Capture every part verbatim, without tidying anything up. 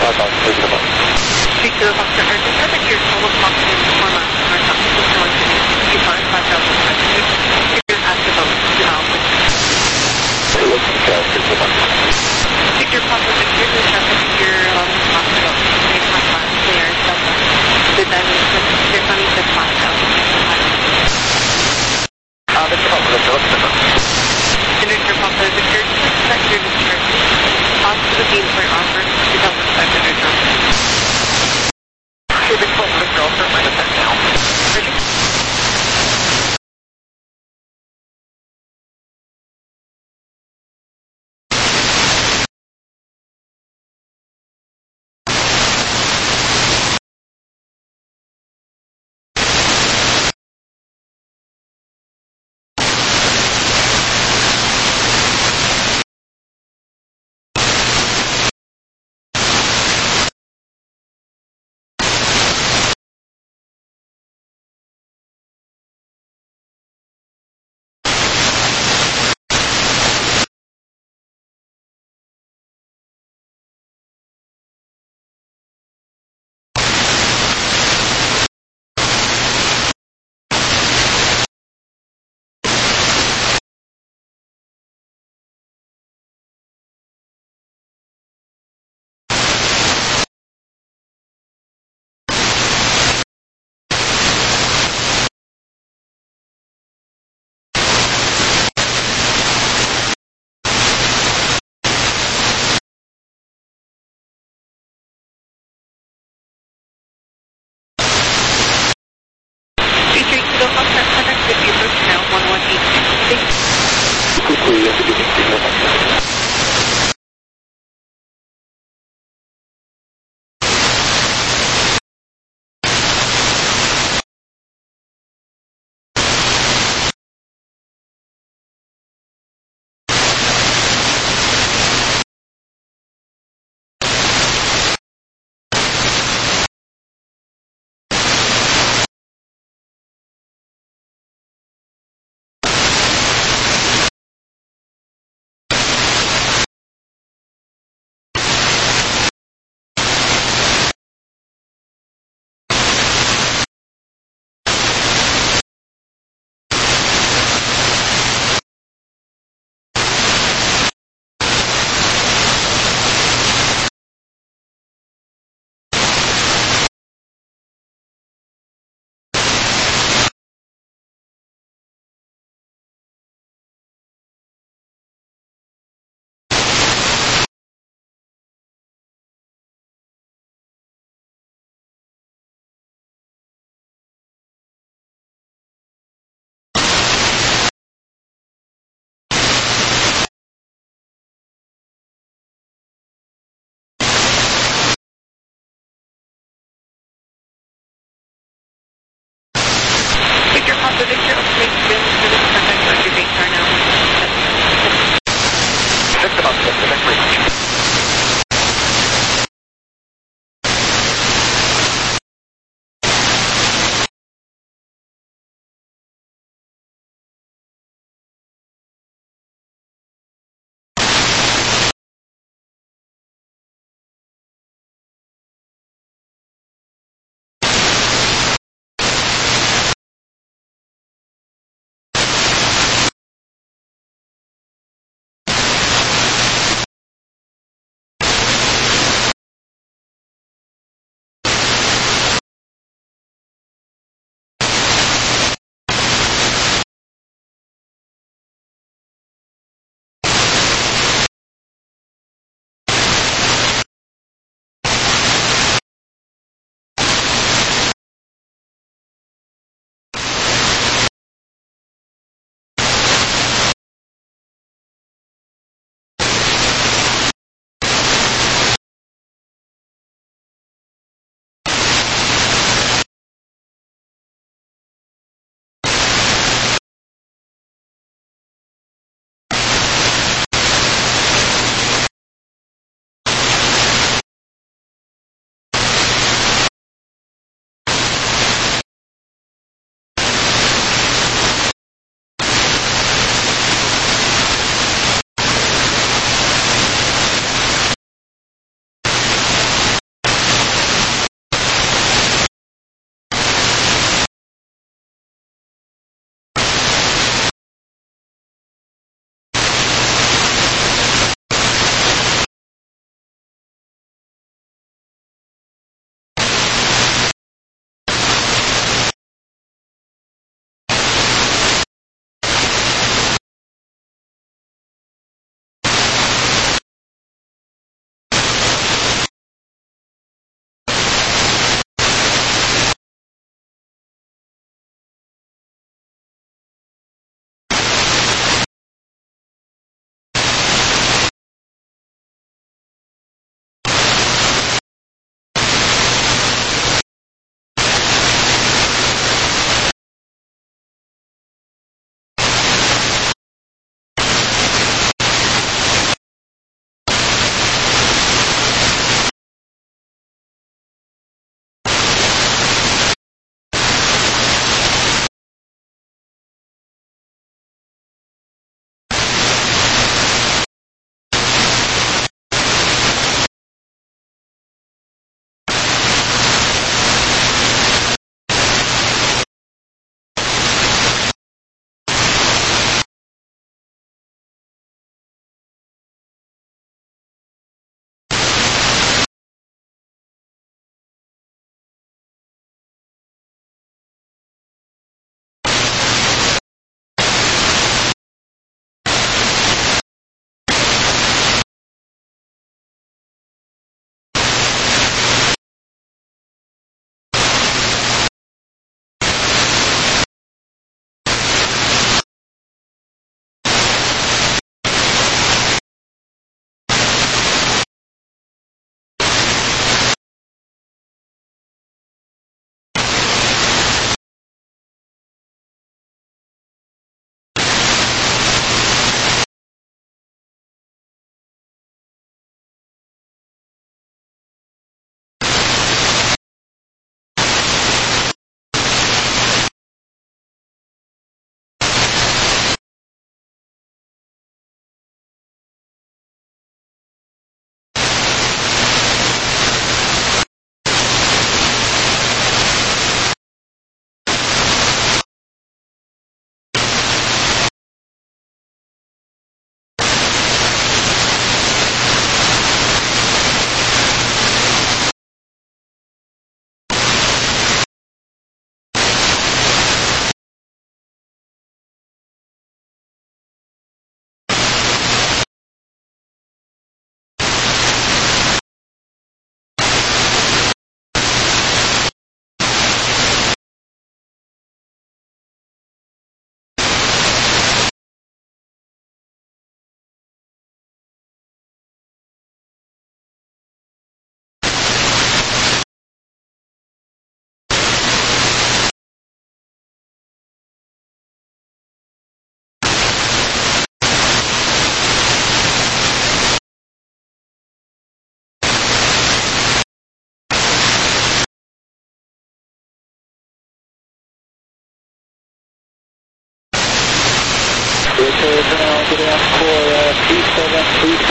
Victor Foxtrot, I just said that your total cost in form of our company is going to be five thousand five hundred. You're asked about development. Victor Foxtrot, Victor, the traffic here along the hospital. They have last clear stuff. The dimension, their money said five thousand five hundred. Uh, the problem is And Victor Foxtrot, Victor, just that you're discharged. Off to the beam for offer, two thousand five hundred dollars. Okay, the problem is also minus that now.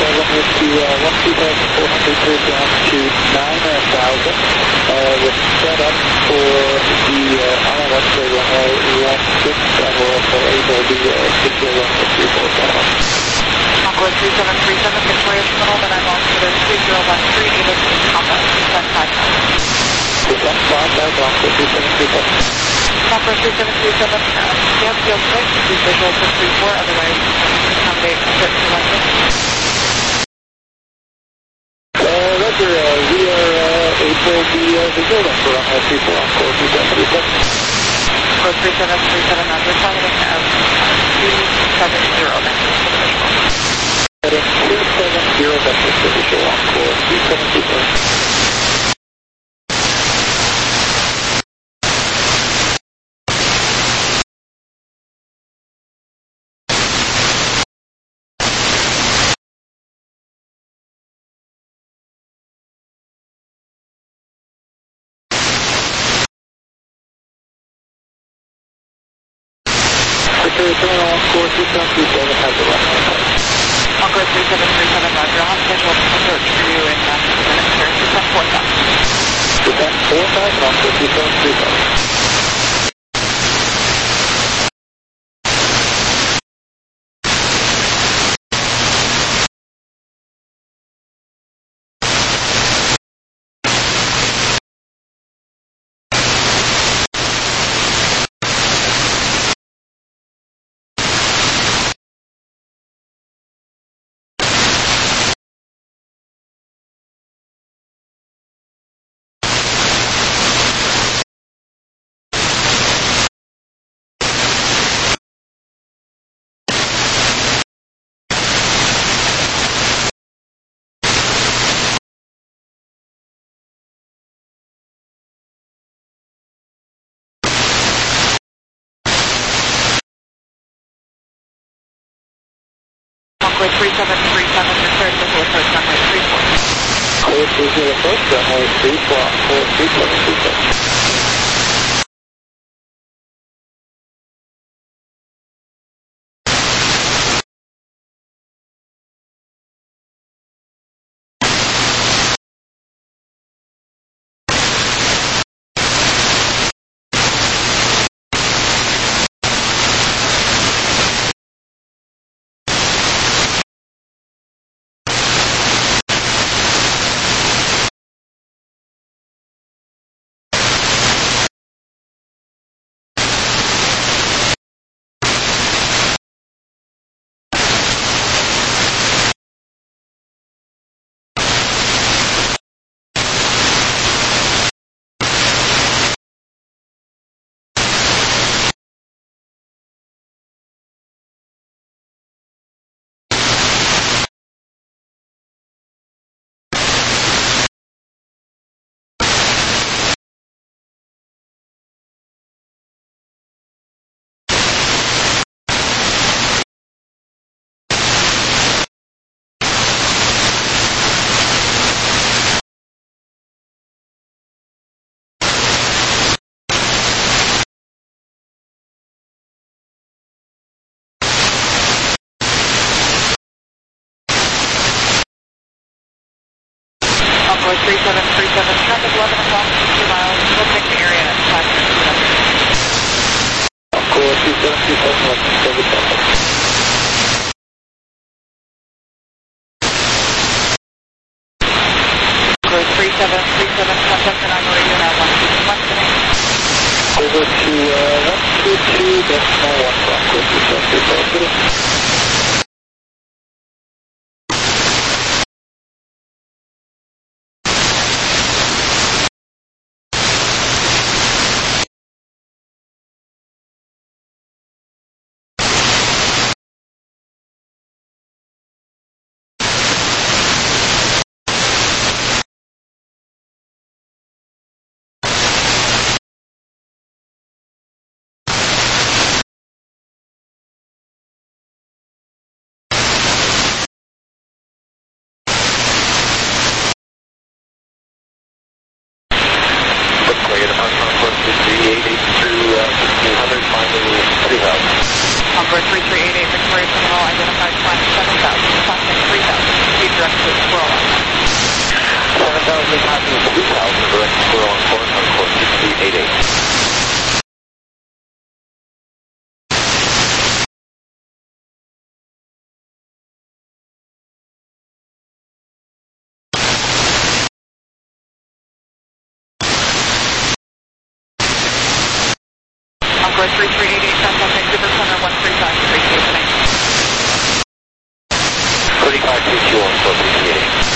seven is to uh, one two thousand four hundred clear down to nine thousand. Uh, we're set up for the uh, I L S runway one six, and we're also able to uh, secure runway three four seven. Concord three seven three seven, Victoria Terminal, then I'm on to the three zero one three, able to Papa, descend five thousand. Descend five thousand, Concord three seven three seven. Concord three seven three seven, uh, scale field six, use visual for three four, otherwise accommodate approach to London. Uh, Roger, uh, we are uh, able to be uh, visual then for runway three four on Concord three seven three seven. Concord three seven three seven, Roger, following of two seven zero, then for the visual. Heading two seven zero, then for the visual on Concord three seven three seven. Victoria Terminal on Concord three seven three seven has a runway. Concord three seven three seven, Roger, I'll have scheduled approach for you in uh, fifty minutes here, descend four thousand. Descend four thousand on Concord three seven three seven. Concord three seven three seven, your third visual approach runway three four. Clear visual approach runway three four on Concord three seven three seven. Concord three seven three seven, traffic eleven o'clock, two miles, opening the area at five minutes. Concord three seven three seven, let's go with that. Concord three seven three seven, contact the nine radio now, one two two one seven. Over to uh, one two two, decimal one, Concord three seven three seven. Bravo three three eight eight, South Vancouver Corner one three five three two. thirty-five two two one four three three eight.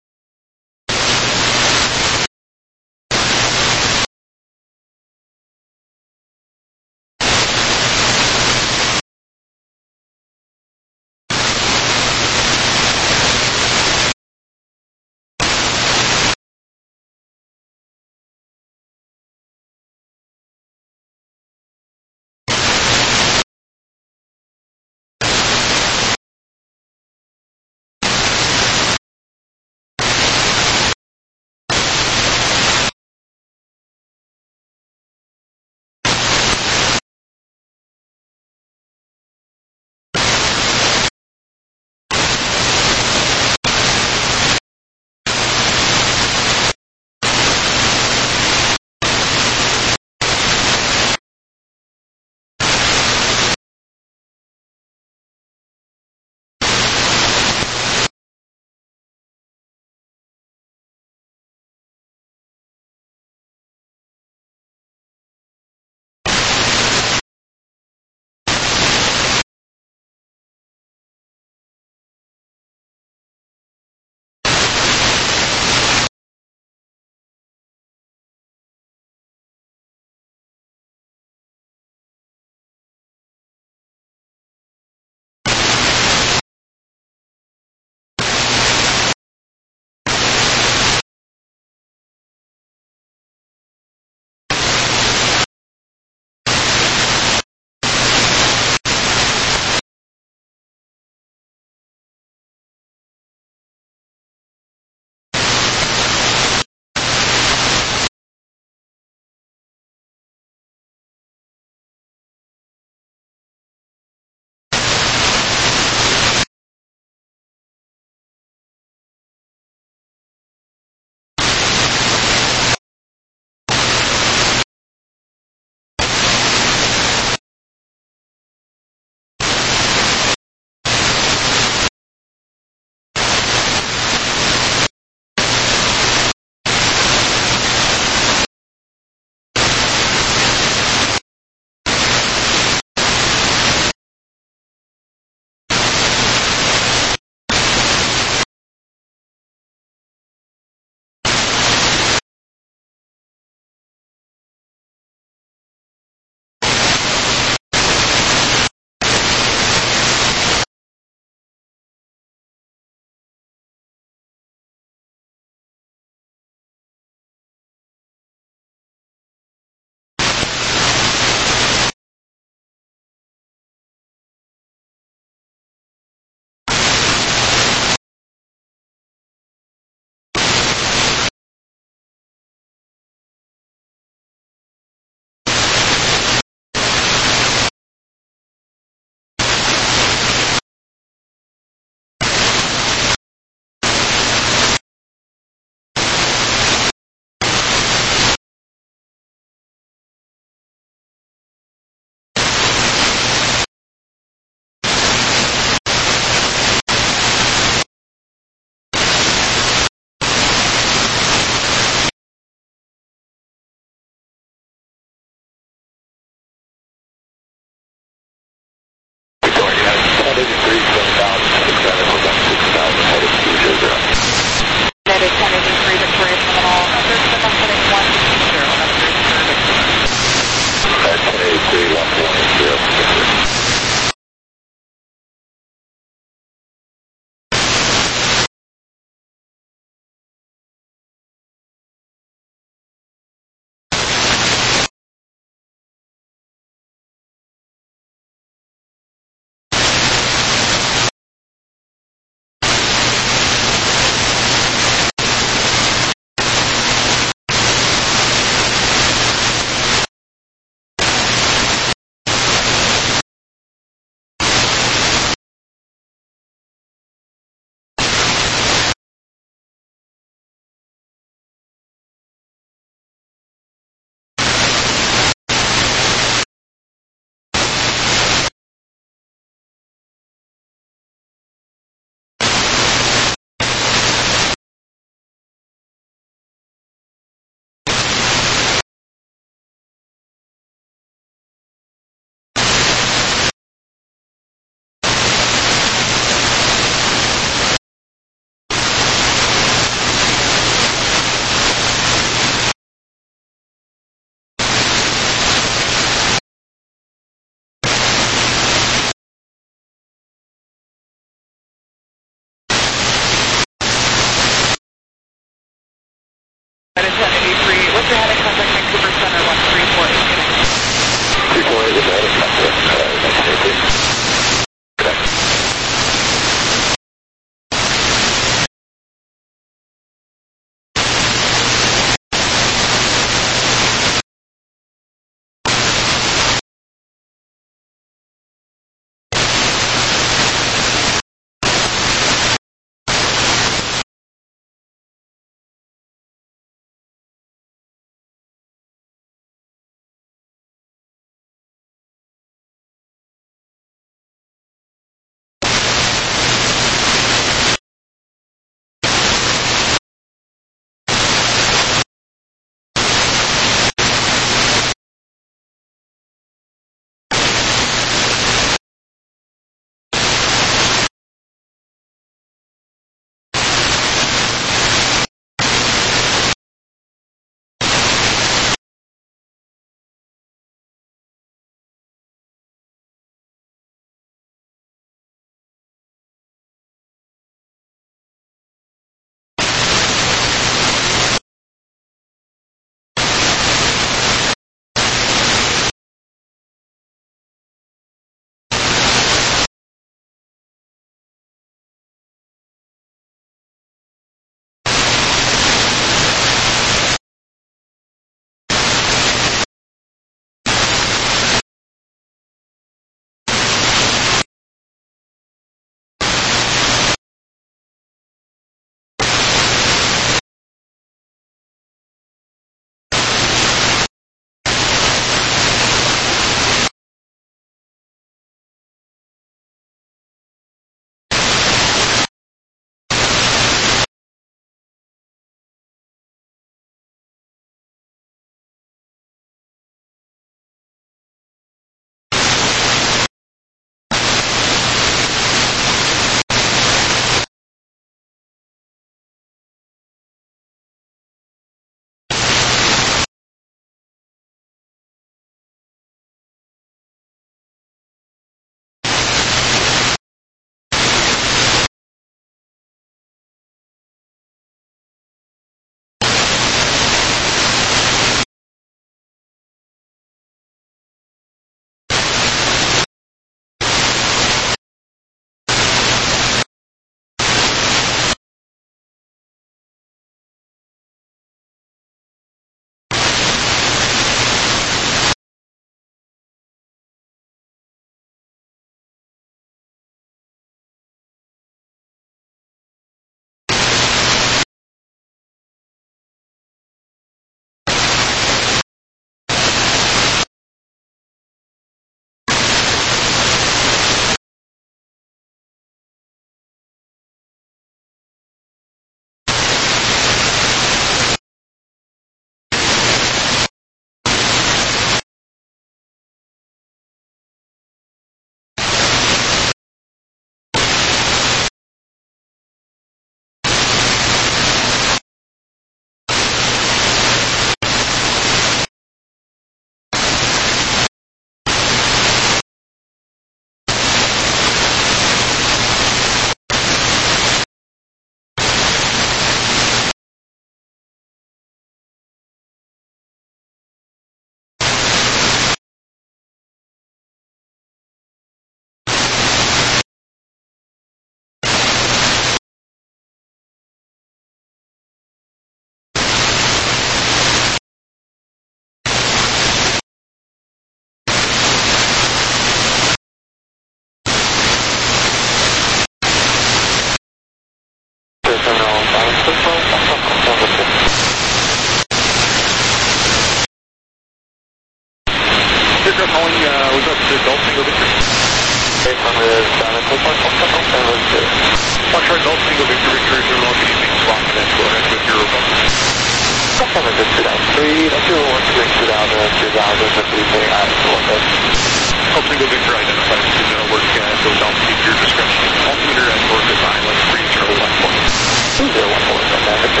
affirmative, seven, take one, one, one, seven, two. Foxtrot Golf Tango Victor Victor Terminal, good evening, squawk and then go ahead with your report. Affirmative, two thousand three, that's your one, three, two thousand, two thousand, good evening, I'm one, Golf Tango Victor identified as two work at those altitude your discretion. Altimeter at North Island three zero one four. two zero one four, Victor.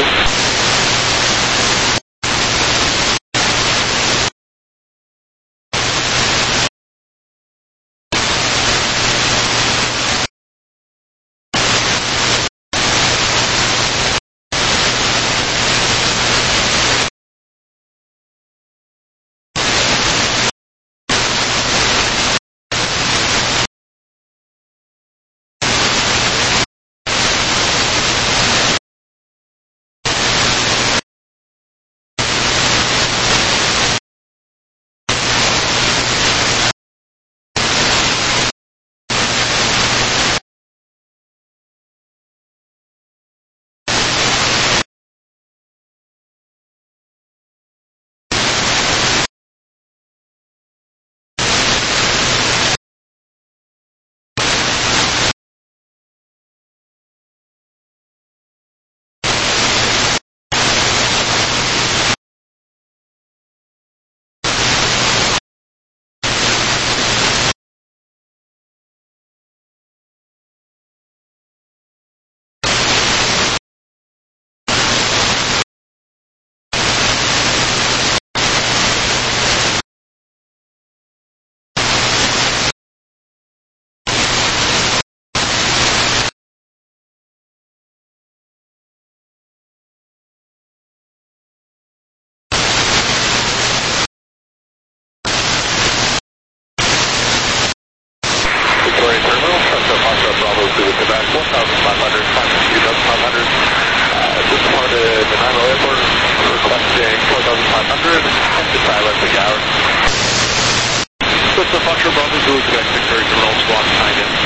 Victoria Terminal, Sunset Foxtrot Bravo Zulu Quebec, one thousand five hundred, five thousand five hundred. Uh, just departed Nanaimo Airport, requesting four thousand five hundred, and to silence the hour. Sunset Foxtrot Bravo Zulu Quebec, Victoria Terminal, squawk nine in.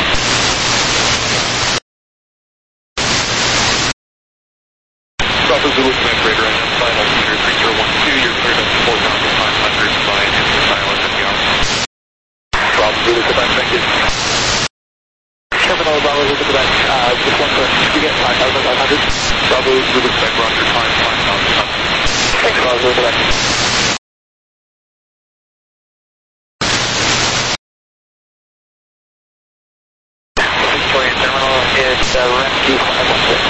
Bravo Zulu Quebec, radar identified, altimeter three zero one two, you're cleared up to four thousand five hundred, flying into silence at the hour. Bravo Zulu Quebec, thank you. Terminal Bravo Zulu Quebec, uh, just one question, did you get five thousand five hundred? Bravo Zulu Quebec, Roger, time five thousand five hundred. Thanks, Bravo Zulu Quebec. Victoria Terminal is uh, Rescue five one six.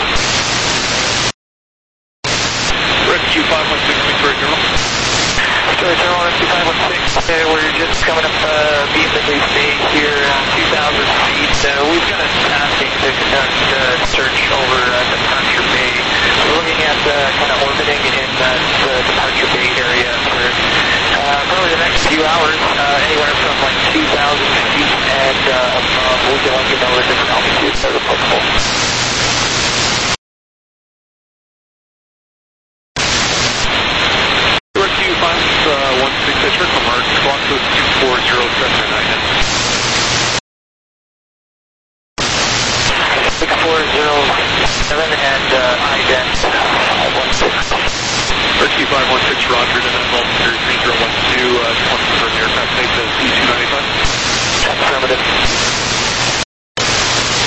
Rescue five one six, Victoria Terminal. Victoria Terminal, Rescue five one six, uh, we're just coming up uh, Beasley Bay here, uh, two thousand feet. Uh, we've got a tasking to conduct uh, search over uh, Departure Bay. We're looking at uh, kind of orbiting in that uh, Departure Bay area for uh, probably the next few hours, uh, anywhere from like two thousand feet and uh, above. We'll let you know the different altitudes that are applicable. Rescue five one six, I took from our clock to two four zero seven nine. six four zero seven and uh, ident five one six. Rescue five one six, Roger, and then altimeter three zero one two, uh, just want to confirm the aircraft type as E two ninety-five. Affirmative.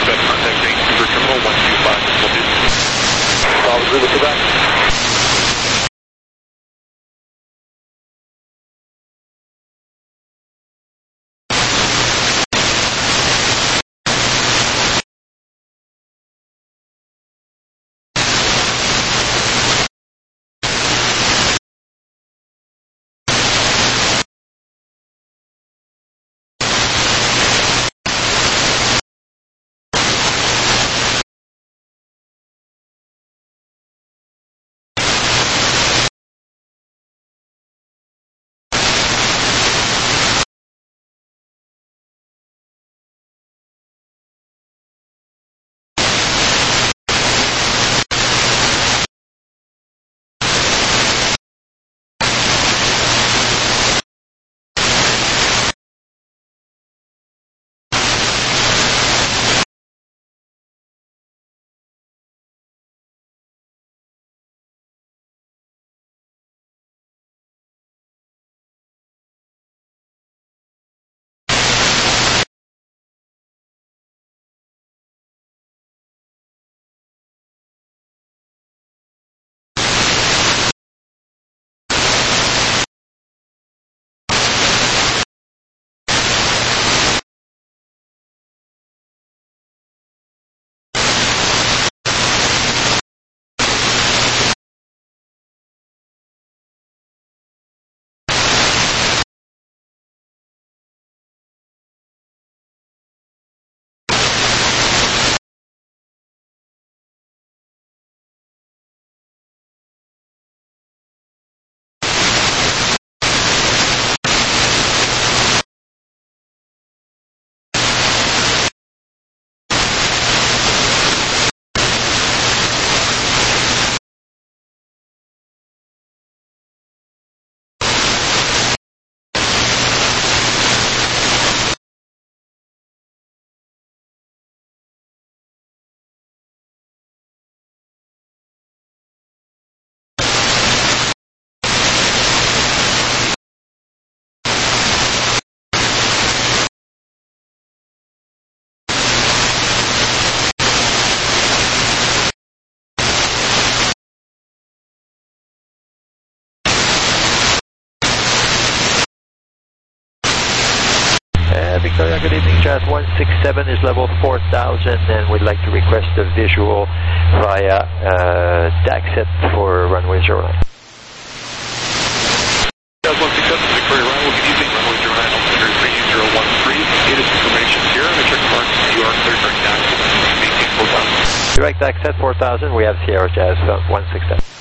Quebec, contacting Super Terminal one two five, will do. Bravo Zulu, Quebec. Victoria, good evening. Jazz one six seven is level four thousand, and we'd like to request a visual via uh, DACset for runway zero nine. Jazz one six seven, Victoria Ryan, good evening. Runway zero nine, altimeter three zero one three. Latest information here. The check mark, you are clear for DACset. Maintain four thousand. Direct DACset four thousand, we have Sierra Jazz one six seven.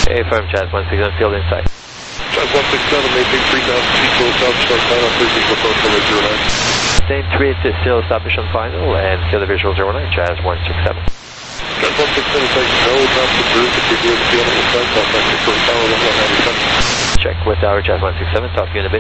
A firm, Jazz one six seven, field inside. Jazz one six seven, maintain three thousand feet to south, start nine on three, visual approach over zero nine. Same three to still establish on final, and still the visual zero nine, Jazz one six seven. Jazz one six seven, take no ground to cruise, if you're doing the field on the side, contact your first tower one one nine seven. Check with our Jazz one six seven, talk to you in a bit.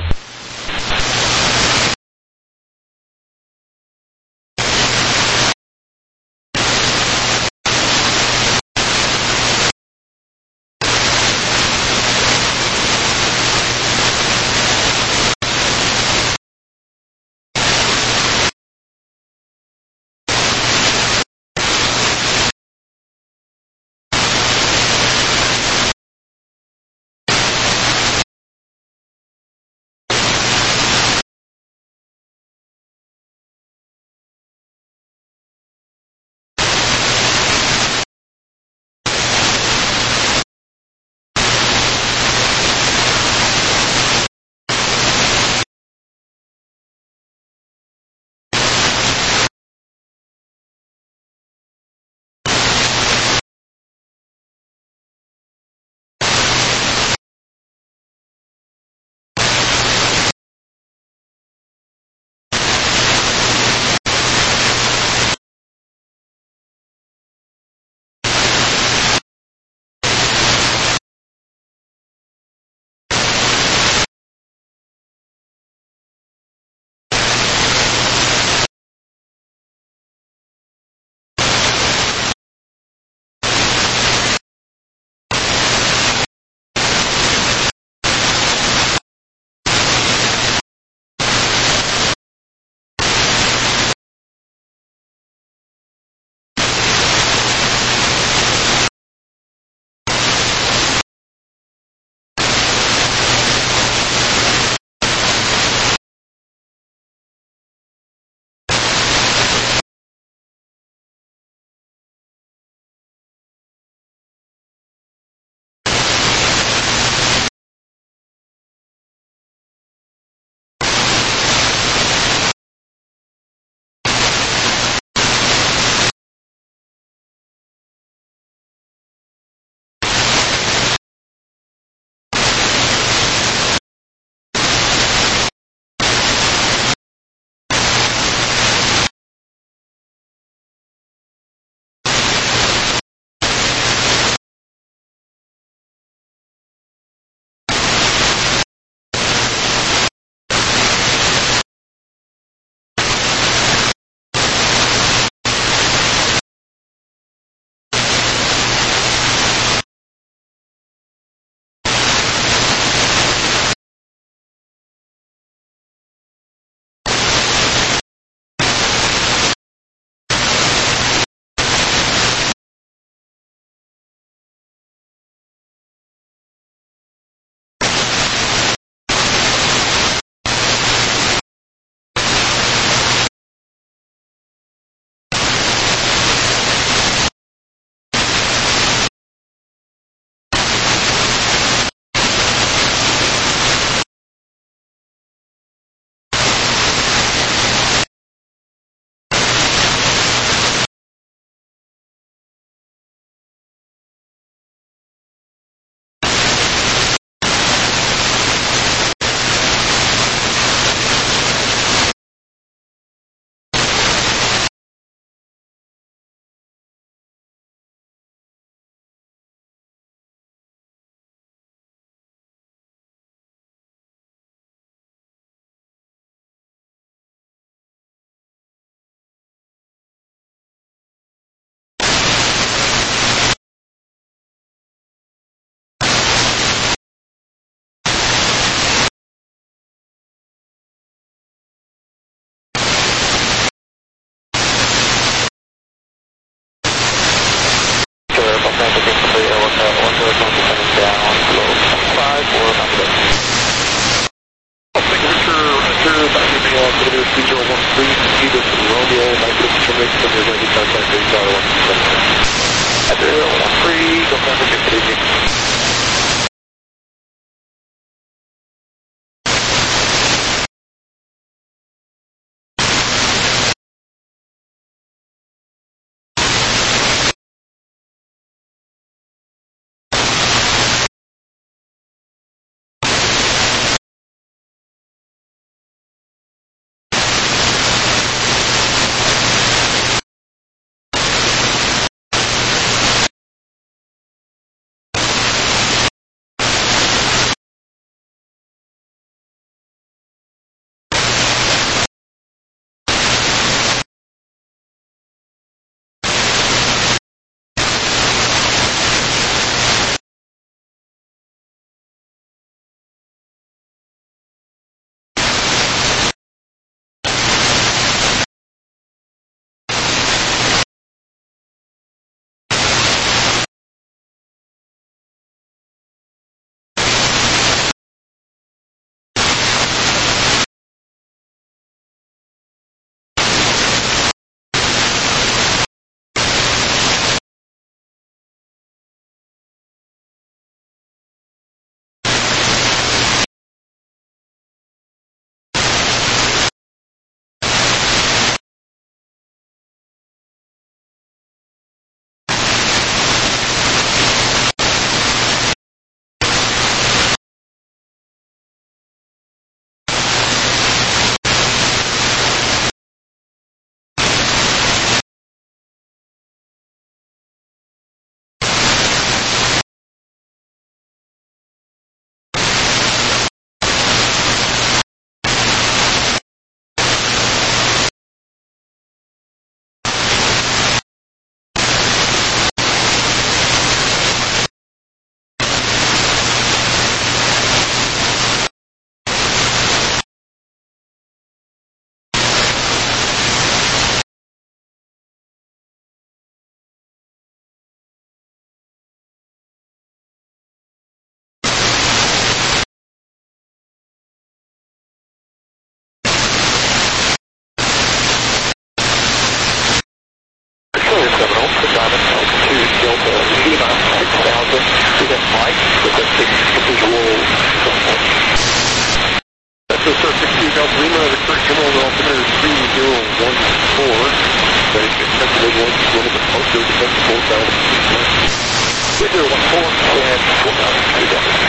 Mike, requesting visual contact. That's a Star sixty-two Delta Lima, the correct terminal and altimeter is three zero one four. Ready to accept the visual, one of the posted, defense four thousand three zero one four, and four thousand two dollars.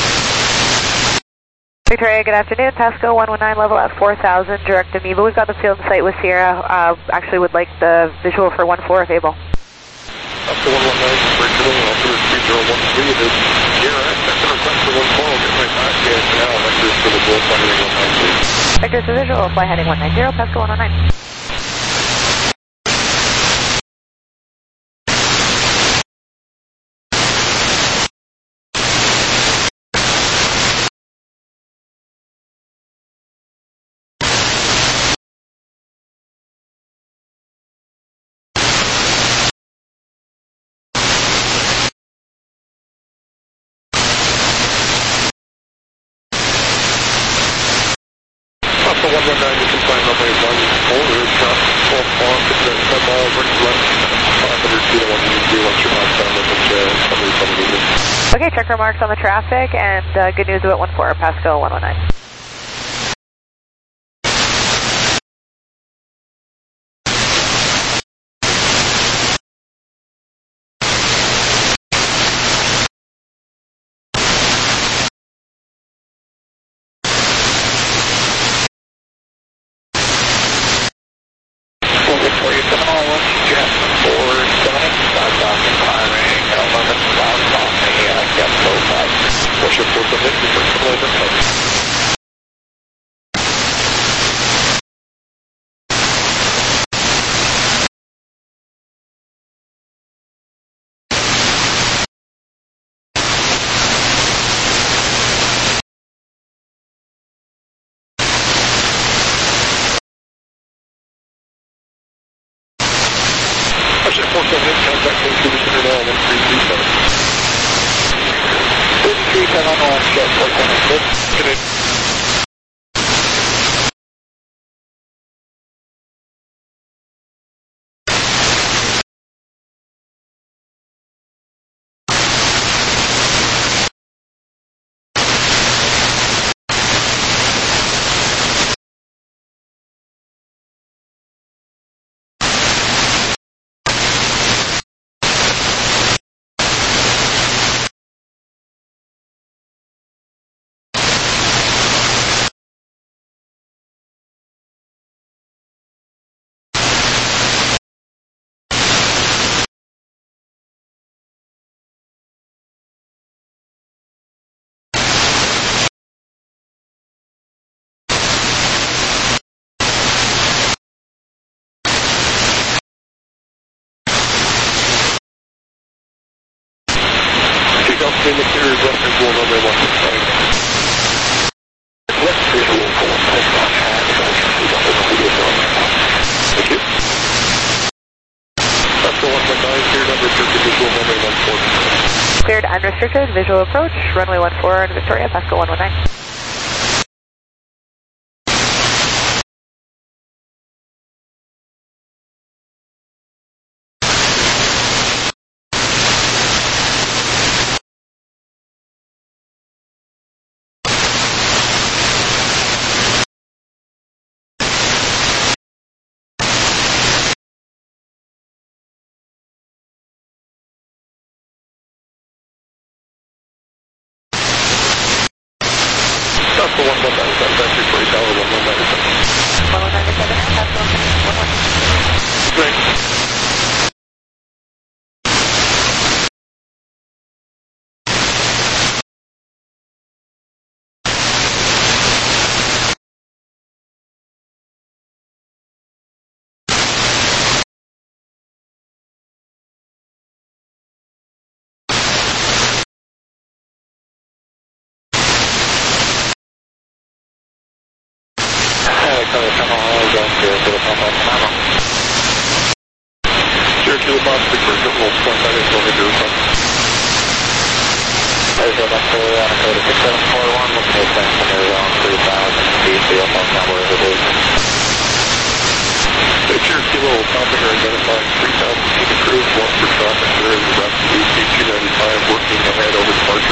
Victoria, good afternoon. Pasco one one nine, level at four thousand, direct Amoeba. We've got the field site with Sierra. Uh, actually would like the visual for one four if able. Pasco one one nine, correct terminal, altimeter three zero one three, it is Sierra. Second request for one four, we'll get right back, and now vectors for the goal flight heading one nine zero. Vectors for visual, fly heading one nine zero, Pasco one one nine. one one nine, you can find runway one four, cross twelve four, ten miles, right to left, five hundred feet, one zero zero, once you're past down, message, uh, somebody, somebody. Okay, check remarks on the traffic, and uh, good news about one four, Pasco one one nine. Victoria seven oh one, jet four seven, southbound climbing, eleven thousand on the uh, gap low five. Worship four seven, for collision place. four seven eight, contact into the center now, one three three seven. three seven one, jet four seven six. Delta Materials left visual runway one six nine. Left visual for one six nine. Thank you. Pasco one one nine, cleared unrestricted visual runway one four. Cleared unrestricted, visual approach, runway one four, Victoria, Pasco one one nine. Pasco one one nine, that's actually for tower one one nine seven. one one nine seven, Pasco one one nine. Great. Sure, to the box, big bird, we'll point that in, only do something. There's a bunch of uh, code six seven four one, looking at centimeter around three thousand feet, the almost number of it is. Make sure kilo altimeter identifying three thousand feet approved, one for traffic, there is the rest of the two ninety-five working ahead over the mark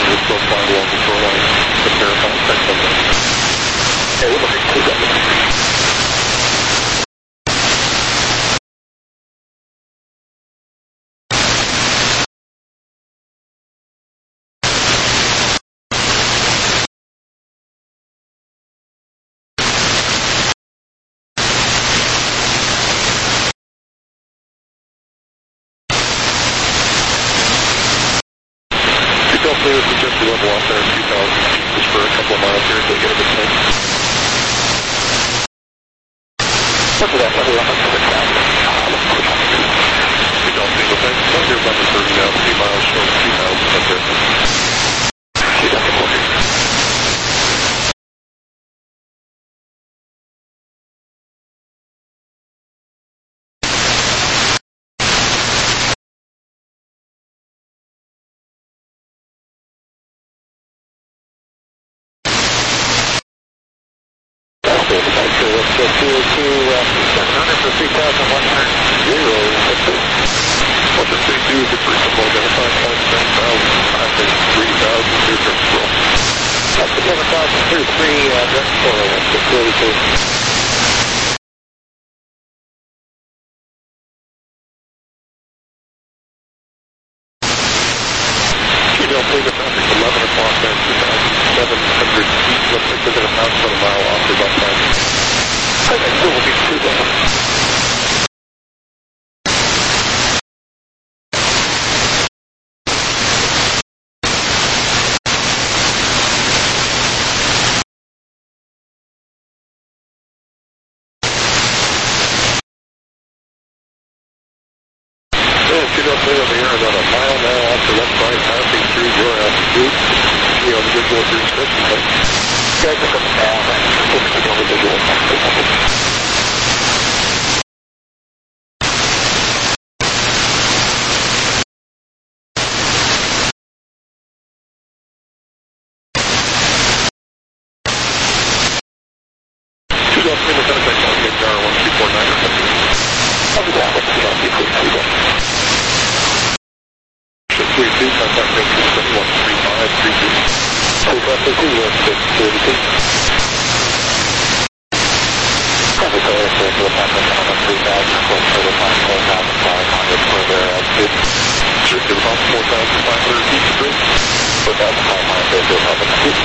we'll still fly along the shoreline to verify effect of that. Okay, we're looking to that. Hopefully we can just level off there in two thousand just for a couple of miles here until we get a bit tight. After that, level off to the ground. We don't see the thing. Well, you're about to thirty now, three miles short of two thousand up there. See that before you. Okay, let's go to seven hundred for three thousand one hundred. Zero. What does they do if it's reasonable? Identify point seven thousand. I think three thousand two principal. That's the seven thousand thirty-three, uh, direct forward. That's the thirty-two. You don't believe it, it's eleven o'clock at two thousand seven hundred feet. Looks like they're going to bounce about a mile off their butt time. I think it will be too bad. If you don't believe it, you're about a mile now off the left side, passing through your altitude. You know, the visual through station, but guys are coming down and focusing on the visual. Two Delta Lima Sunset calling H R one two four nine or something. I'll be down with the Delta Lima. Should three two, contact range seven one three five three two. Two Delta two, one six thirty-two. Probably go ahead to the Papa Papa three thousand, four further time, four thousand five hundred for their altitude. Should give about four thousand five hundred feet to bridge. four thousand five hundred to Papa two.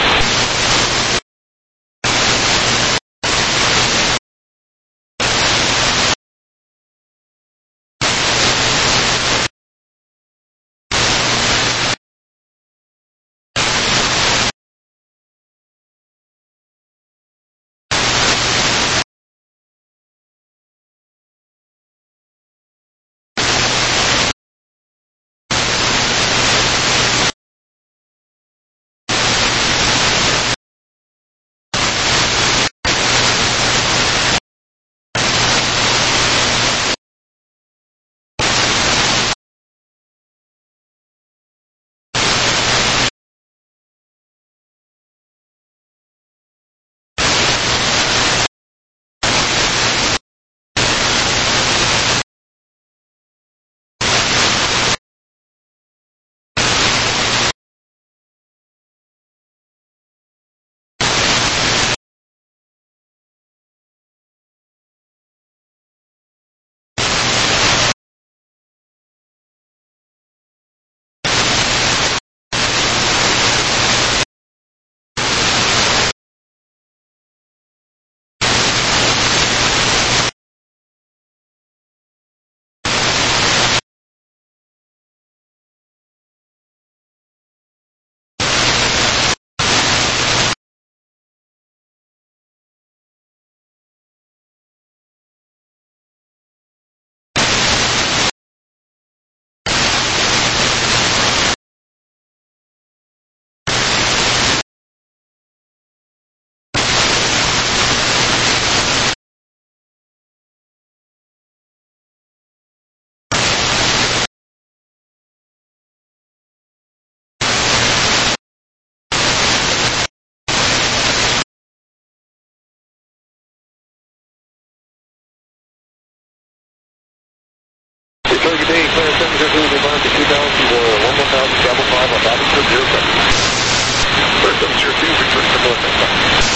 Good day, clear seven zero two, two thousand, one one thousand, double five, on Robinson, zero seven. seven zero two, return to Melissa.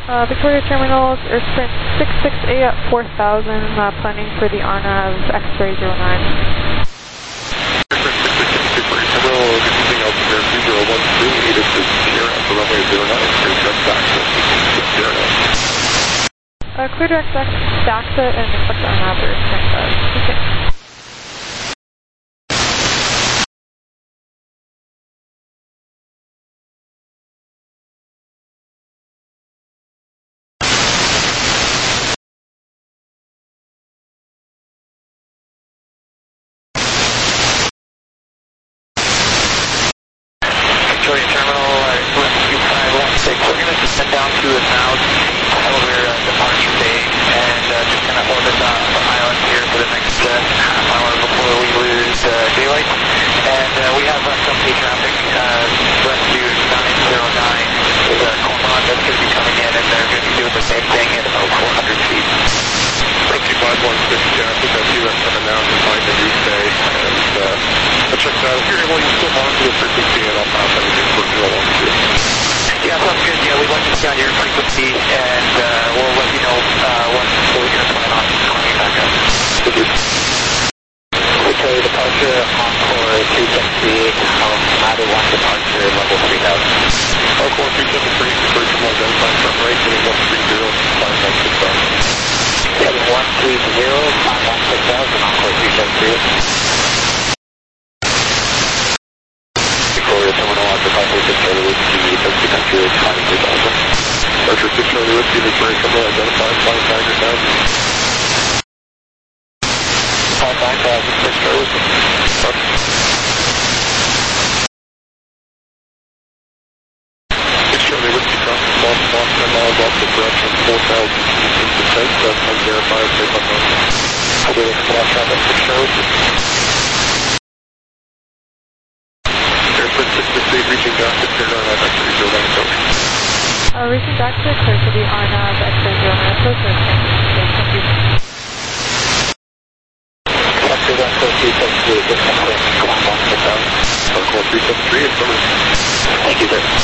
Uh, Victoria Terminals, Airsprint six six A at four thousand, uh, planning for the A N A of X-ray zero nine. Airsprint six six A, Victoria Terminal, anything else in there, two zero one three, eight is the Sierra for runway zero nine, clear direct access, Sierra. Uh, clear direct access and expect A N A for Airsprint uh, okay. Victoria Terminal, uh, two five one six. We're going to descend down to a thousand feet over uh, departure bay and uh, just kind of orbit the, the island here for the next uh, half hour before we lose uh, daylight. And uh, we have uh, company traffic, uh, rescue nine zero nine with a Cormorant that's going to be coming in, and they're going to be doing the same thing at about four hundred feet. Rescue five one six, yeah, I think that's you. That's coming down to find the new day. And uh, I'll check that out. If you're able, you still monitor the frequency and I'll pass anything for zero one two. Yeah, sounds good. Yeah, we'd like to see on your frequency, and uh, we'll let you know uh, when we're going to plan on coming back up. Thank you. Victoria departure, Encore two seven three, um, ladder one departure, level three thousand. Encore two seven three, Victoria Terminal, identifying front right, getting one three zero, five one six thousand. Heading one three zero, five one six thousand, Encore two seven three. Victoria Terminal, on departure six Charlie Whiskey, thirteen hundred, twenty-two thousand. Departure six Charlie Whiskey, Victoria Terminal, identifying flight nine thousand. five nine thousand, six Charlie Whiskey. six Charlie Whiskey, crossing small spot, ten miles off the direction, four thousand feet in descent, that's unverified, take on nine. Okay, let's come out traffic, six Charlie Whiskey. Airsprint six six eight, reaching down to clear down at X-ray zero nine approach. Uh, reaching back to clear for the A N A of X-ray zero nine approach or Airsprint. Thank you. X-ray one four three seven three, just confirm, climb one six thousand. Encore three seven three, it's over. Thank you, sir.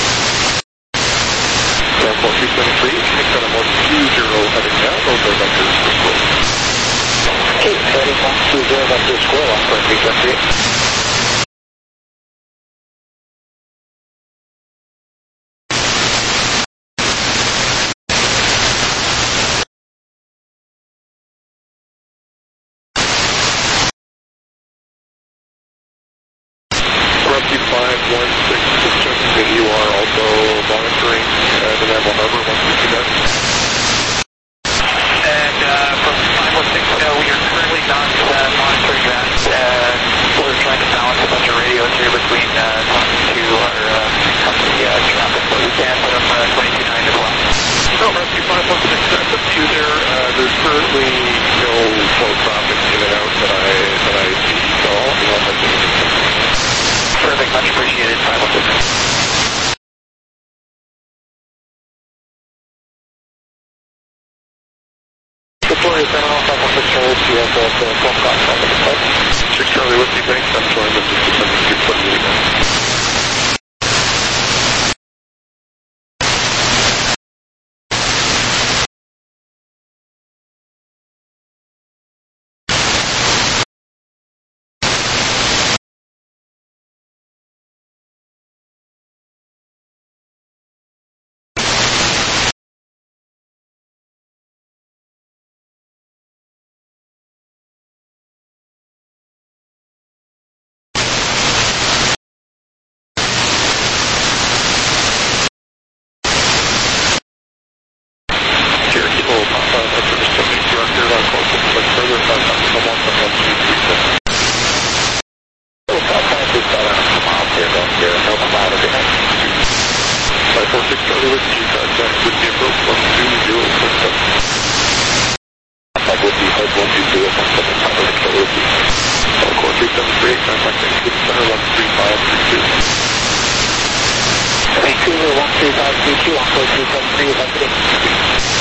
Encore two seven three, take that on one two zero, heading down, over vectors for squirrel. Okay, heading one two zero, vector squirrel, Encore three seven three. Rescue five one six, just checking that you are also monitoring uh, the Naval Harbor once you see that. And uh, from five one six, uh, we are currently not uh, monitoring that. Uh, we're trying to balance a bunch of radios here between uh, talking to our uh, company uh, traffic, but we can put up uh, twenty-two nine as well. No, Rescue five one six, that's up to you there. Uh, there's currently no flow traffic in and out that I, that I see, so I'll be on my Perfect, much appreciated, five one six. Victoria Terminal, five one six Charlie, you have the phone contact at the site. six Charlie Whiskey, thanks. I'm showing them just to send a few quick emails. Vancouver one three five three two, Encore three seven three, that's it.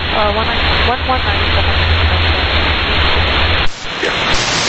Uh, one one nine seven. Yeah.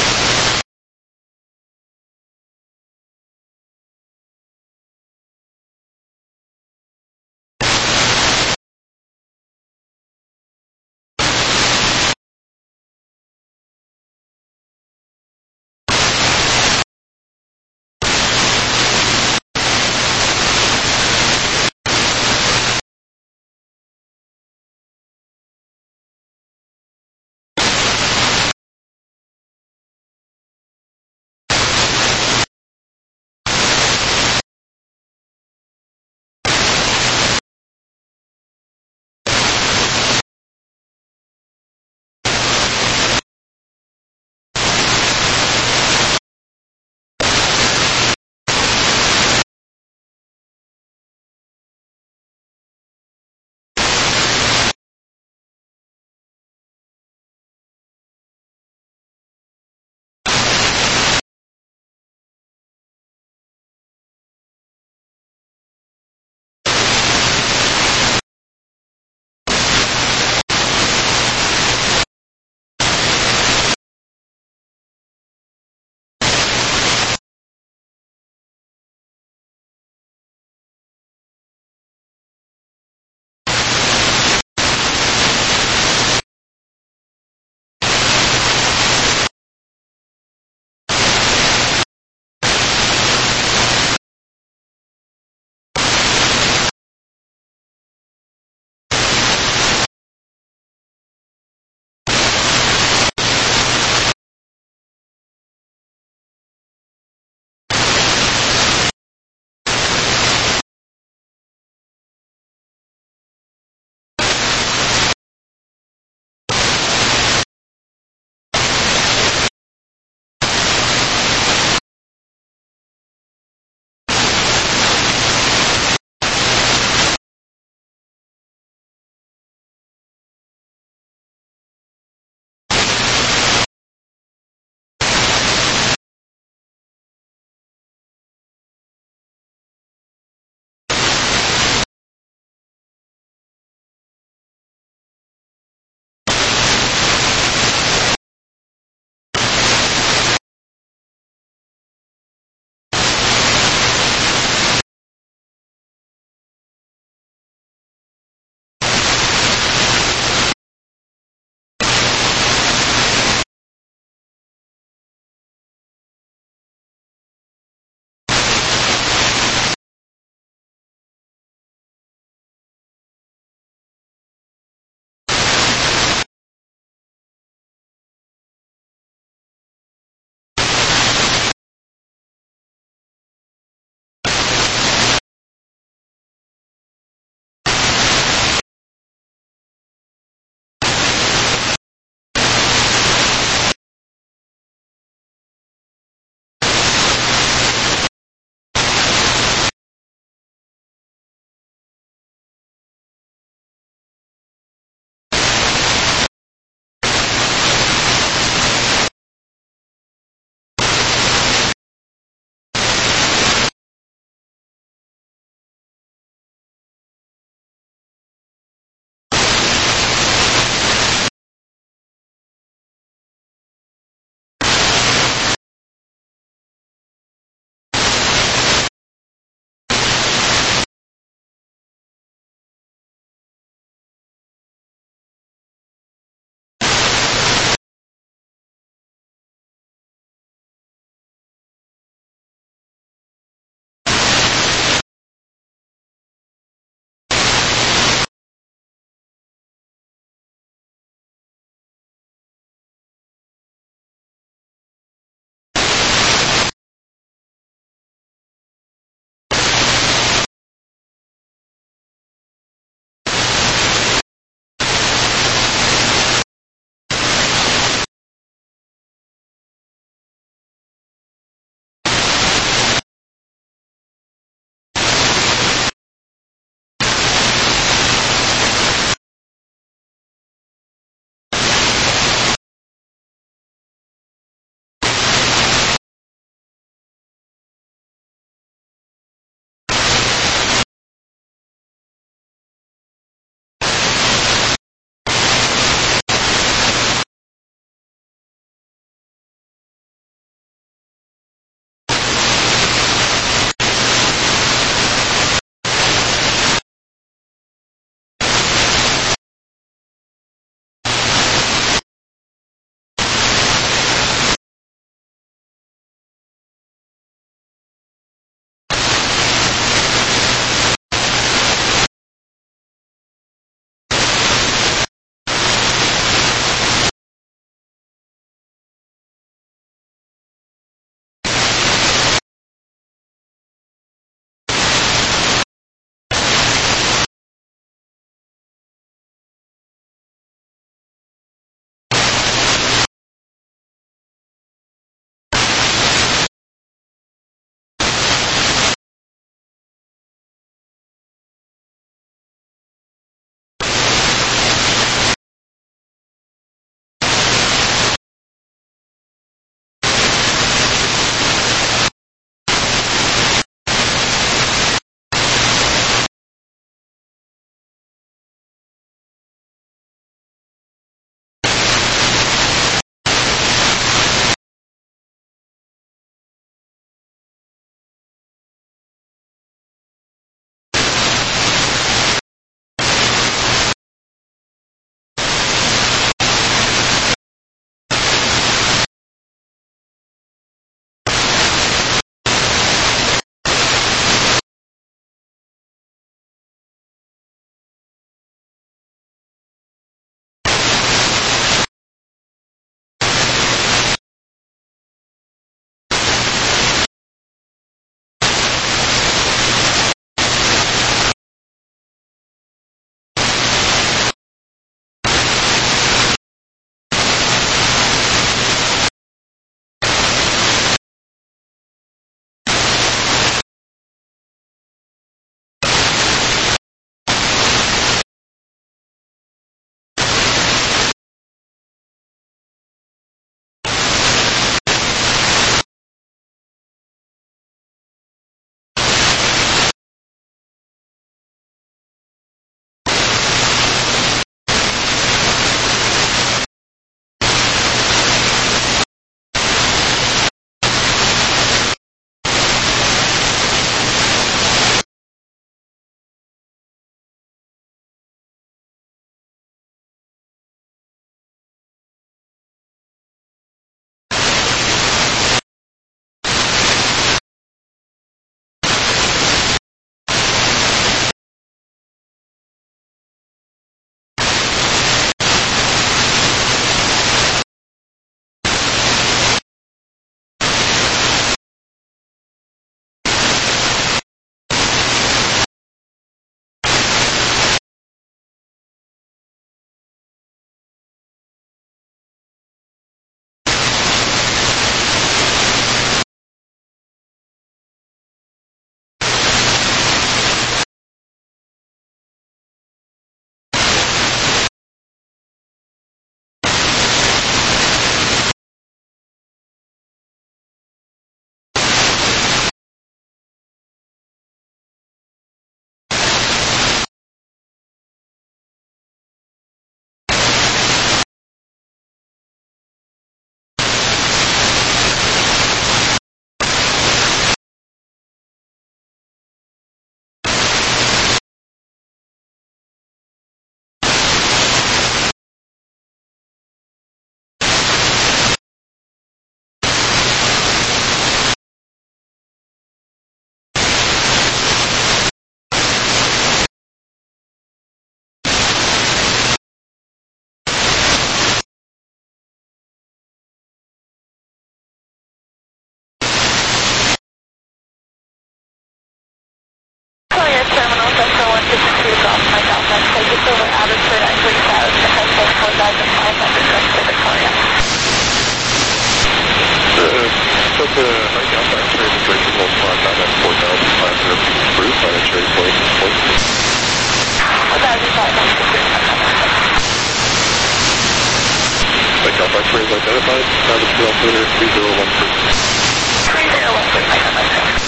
X-rays identified. Travis to altimeter three zero one three. three zero one three, five five six.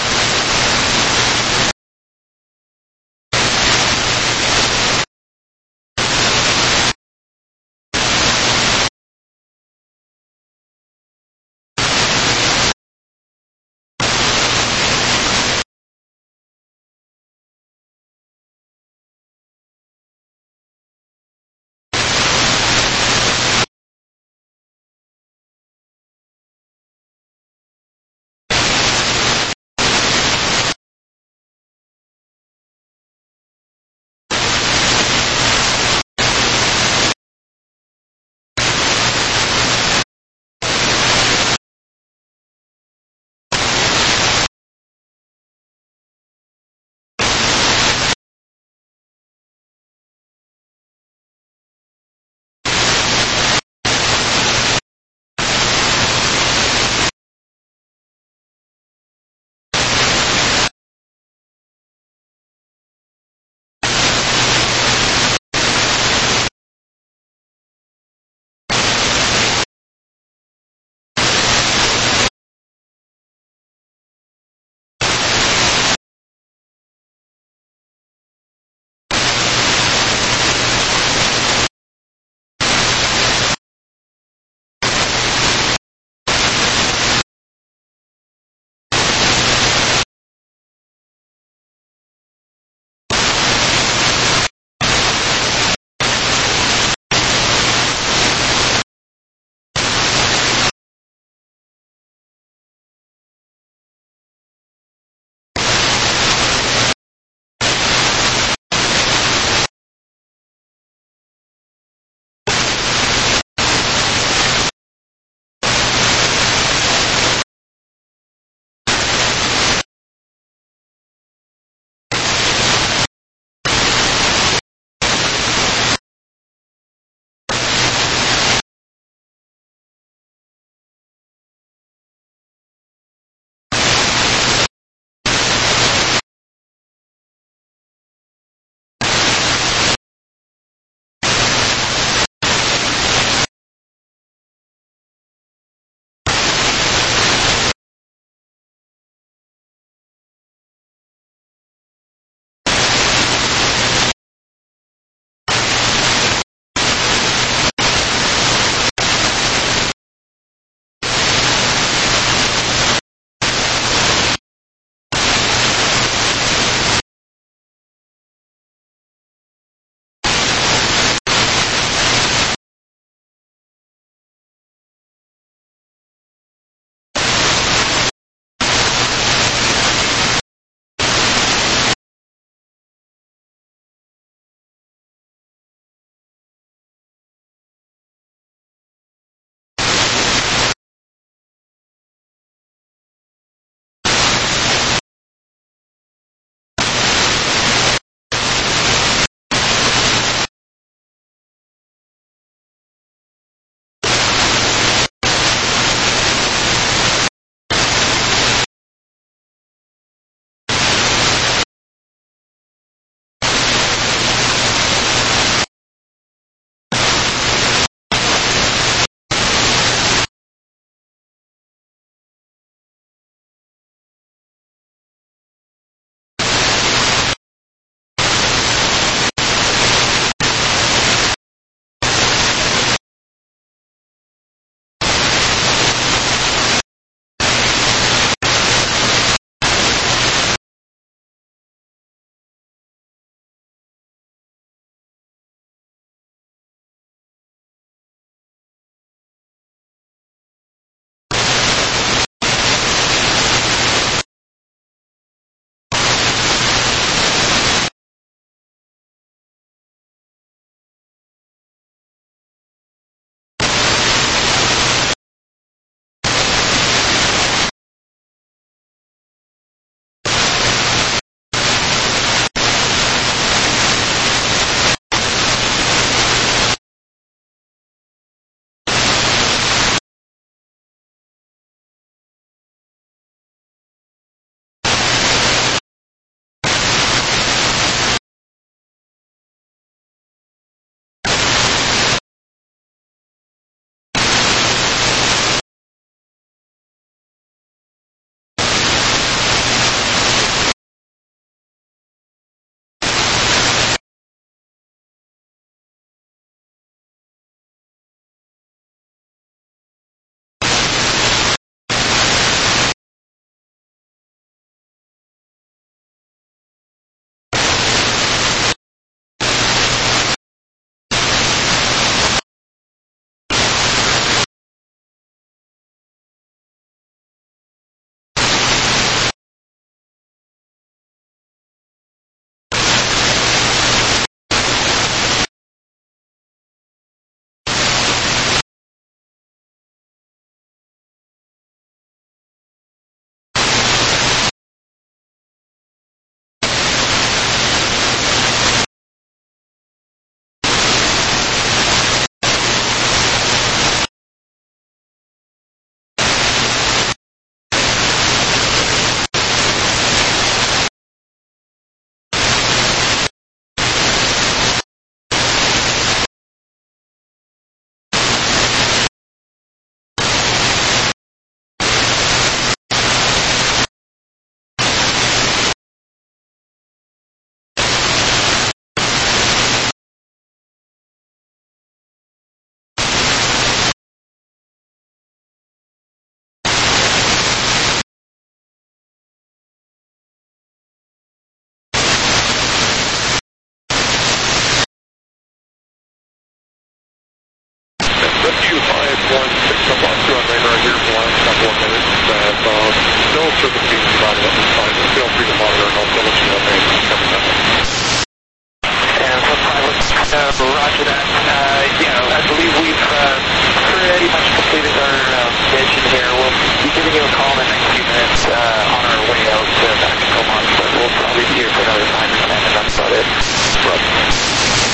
one six up on two on radar here for the last couple of minutes. Uh, uh, no service being provided at this time, but feel free to monitor and I'll let you know if anything's coming up. And from pilots, uh, roger that. Uh, you know, I believe we've uh, pretty much completed our uh, mission here. We'll be giving you a call in the next few minutes uh, on our way out uh, back to Comox, but we'll probably be here for another five or ten, and that's about it. Right.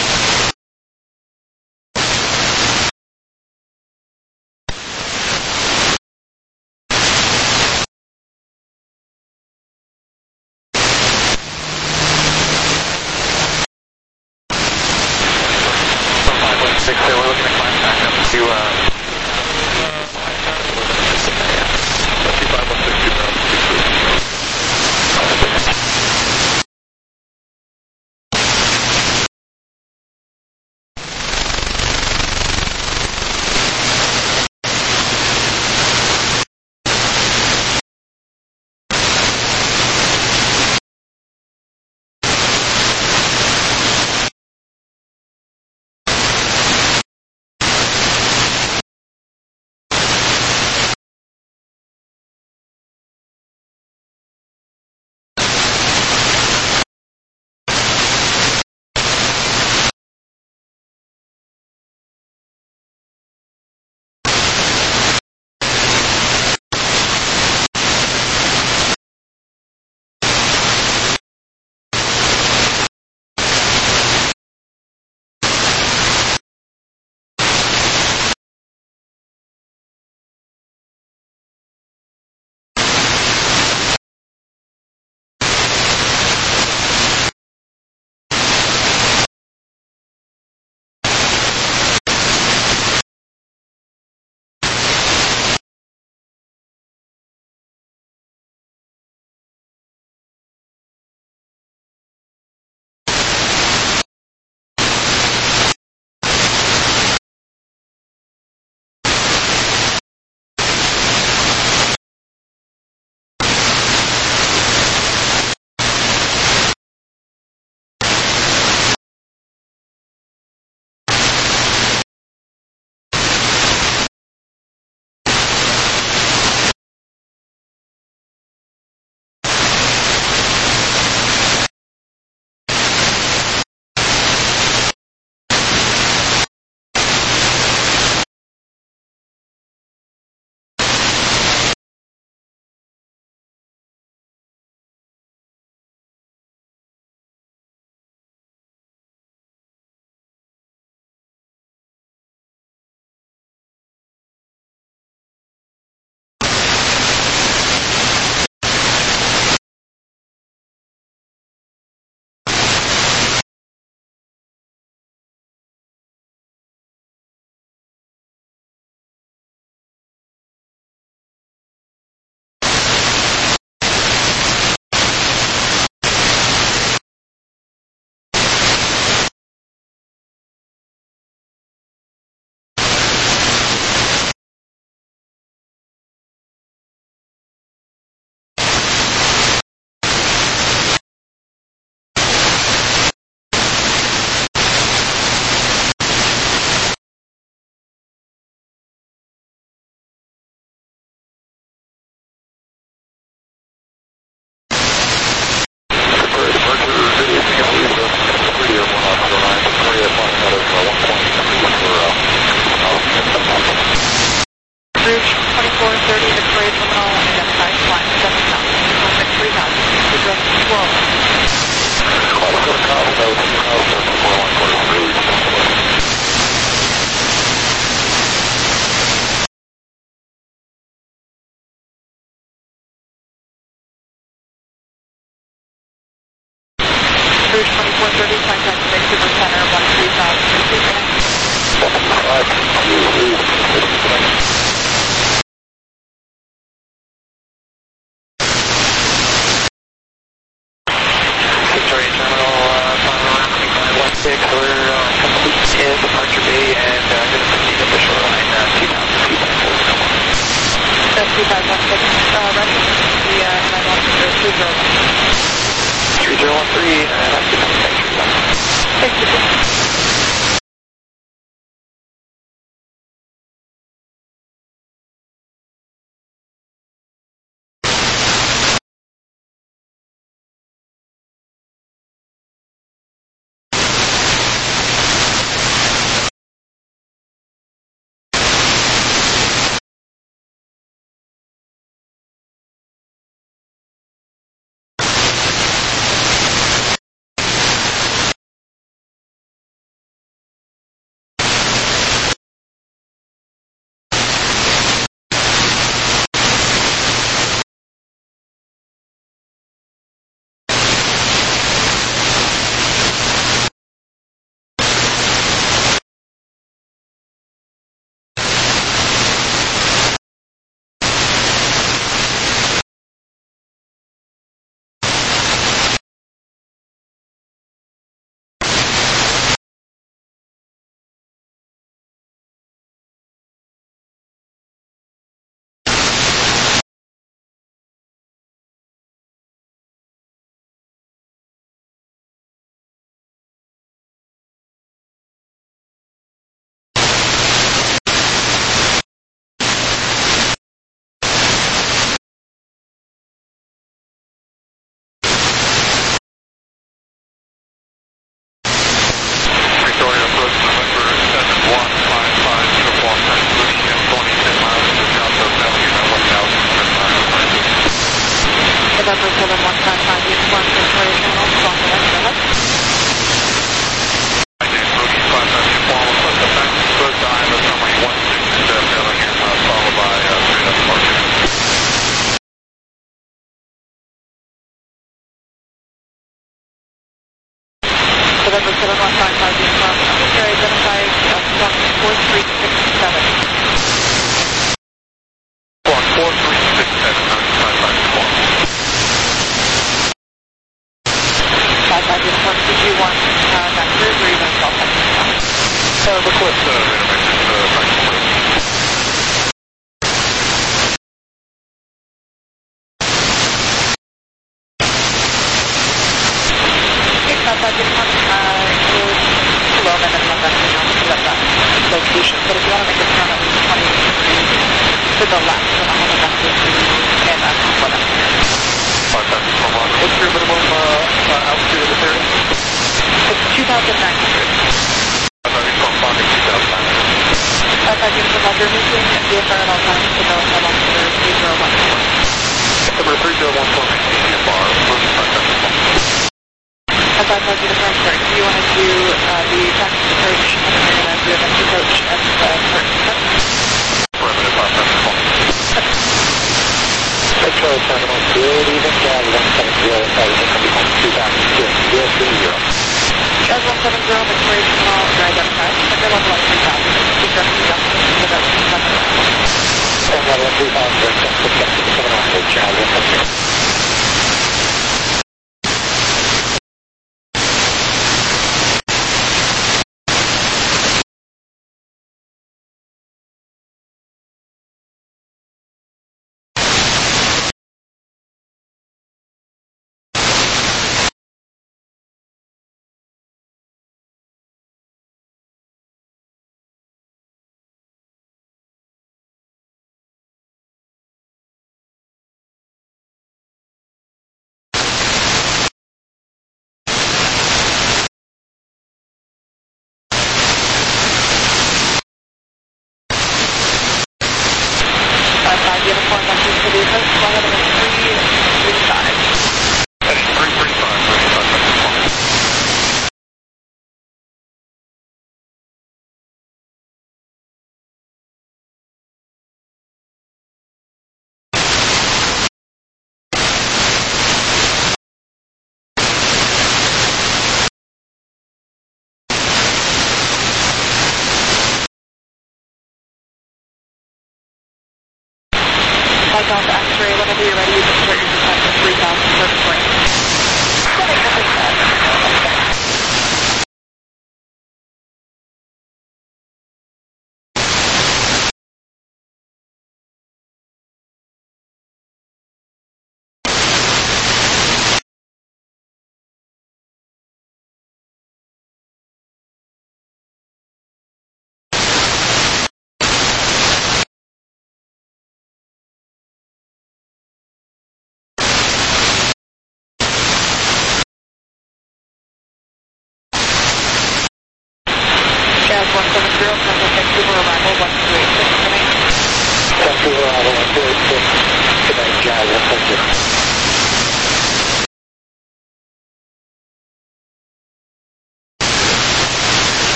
Six, so we're looking to climb back up to, uh, fifty-five one six two pounds, two cruise. three zero one three, uh, that's the Thank you. Location, but if you want to make a turn at least twenty degrees to the left, then I'll have a vector for you and uh, what up here. What's your minimum uh, uh, altitude in this area? It's two thousand nine hundred. I thought you were responding two thousand nine hundred. Uh, five units of Roger, making V F R at all times to know how long for three zero one four. Number three zero one four, making V F R, moving five seven one. As I told you the first part, do you want to do uh, the taxi approach and then you're going to do a next approach at the first step? Perimeter five seven one. Metro Terminal, good even, Jazz one seven zero, Sergeant, coming home two thousand six, zero three zero. Jazz one seven zero, Victoria Terminal, drive up five, sector level at three thousand, keep dressing up without seven around. And level three thousand, seven off, Jazz one seven zero.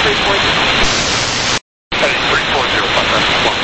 three four zero. Heading three four zero, Southwest one.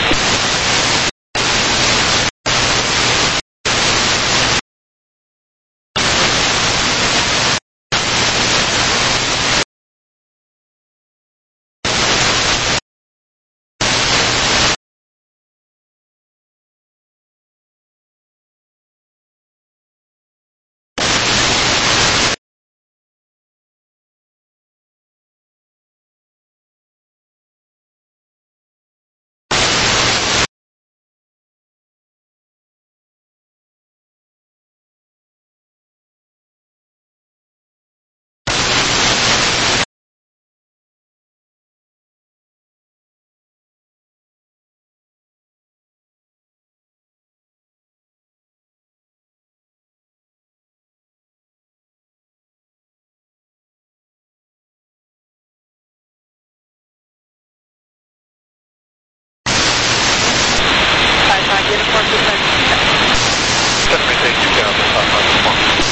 Uniform descent. Just maintain two thousand five hundred one.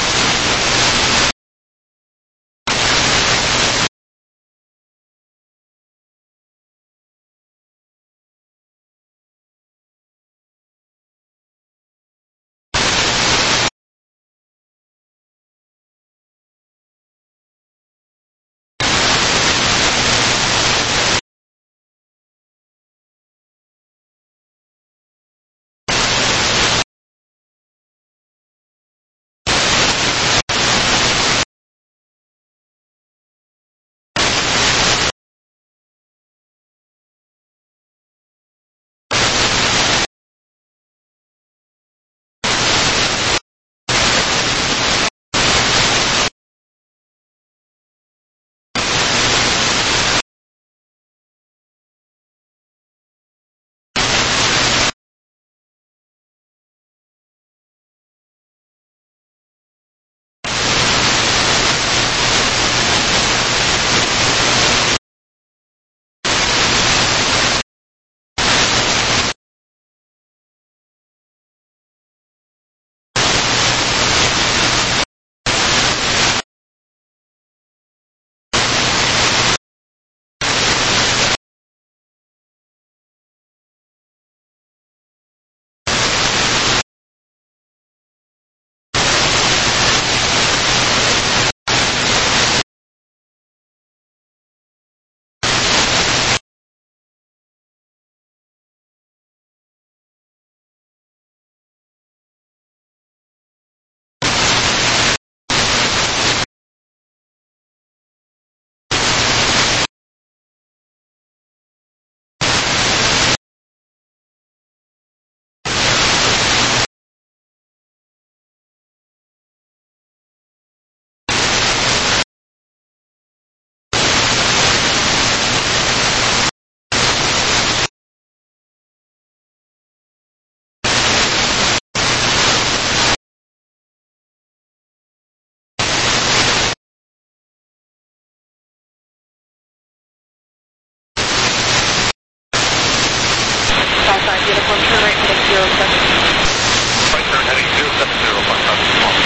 Uniform turn right heading zero seven. Right turn heading zero seven zero, one thousand one.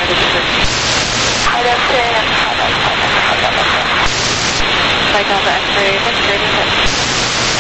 Hi, that's it. Flight Delta X-ray, that's great, that's it.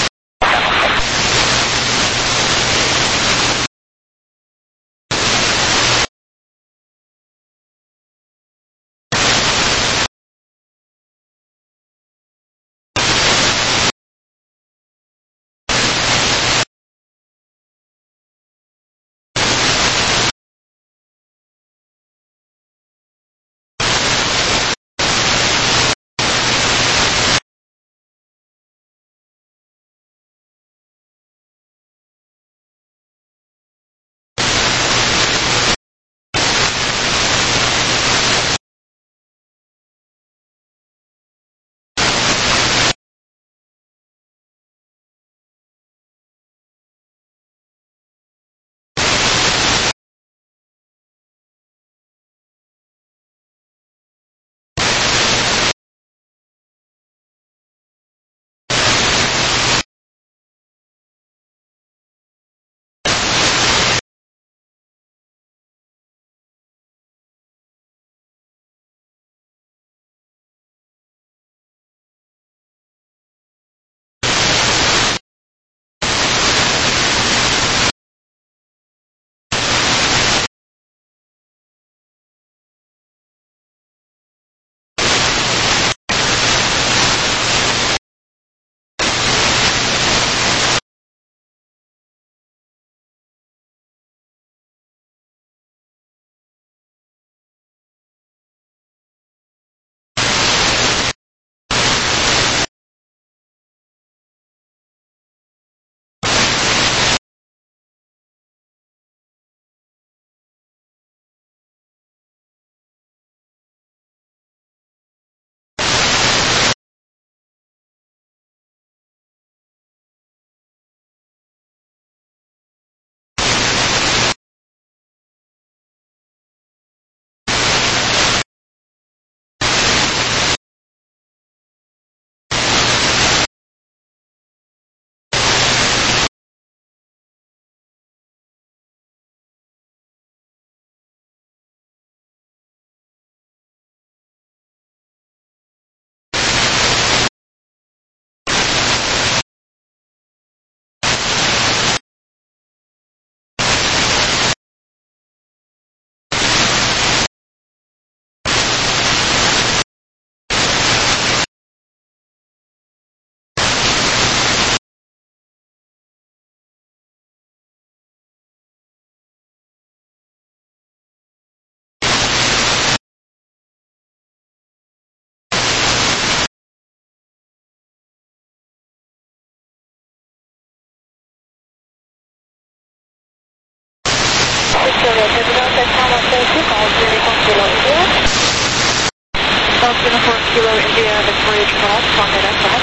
South Uniform Kilo India, Victoria Terminal, Squawk S F.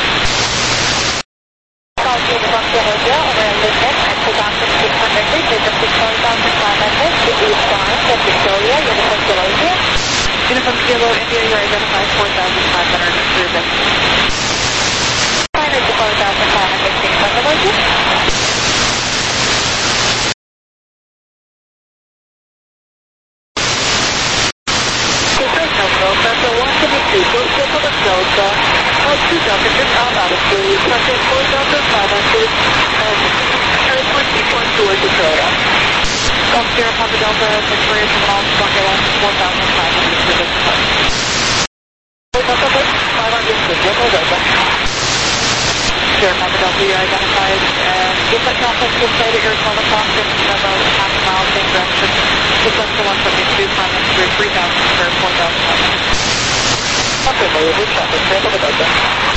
South Uniform Kilo India, overhead business, at two thousand six hundred feet, visit four thousand five hundred, to eastbound at Victoria, Uniform Kilo India. Uniform Kilo India, you are identified four thousand five hundred through business. Final to four thousand five hundred, six hundred, Sierra Papa Delta, Victoria Terminal, Squawk four thousand five hundred for this part. Sierra Papa Delta, you identified, and if that traffic will say that you're twelve o'clock, then about half a mile same direction. Just left the one seventy-two, climbing through three thousand for four thousand five hundred. Okay, well, we'll traffic, Sierra Papa Delta.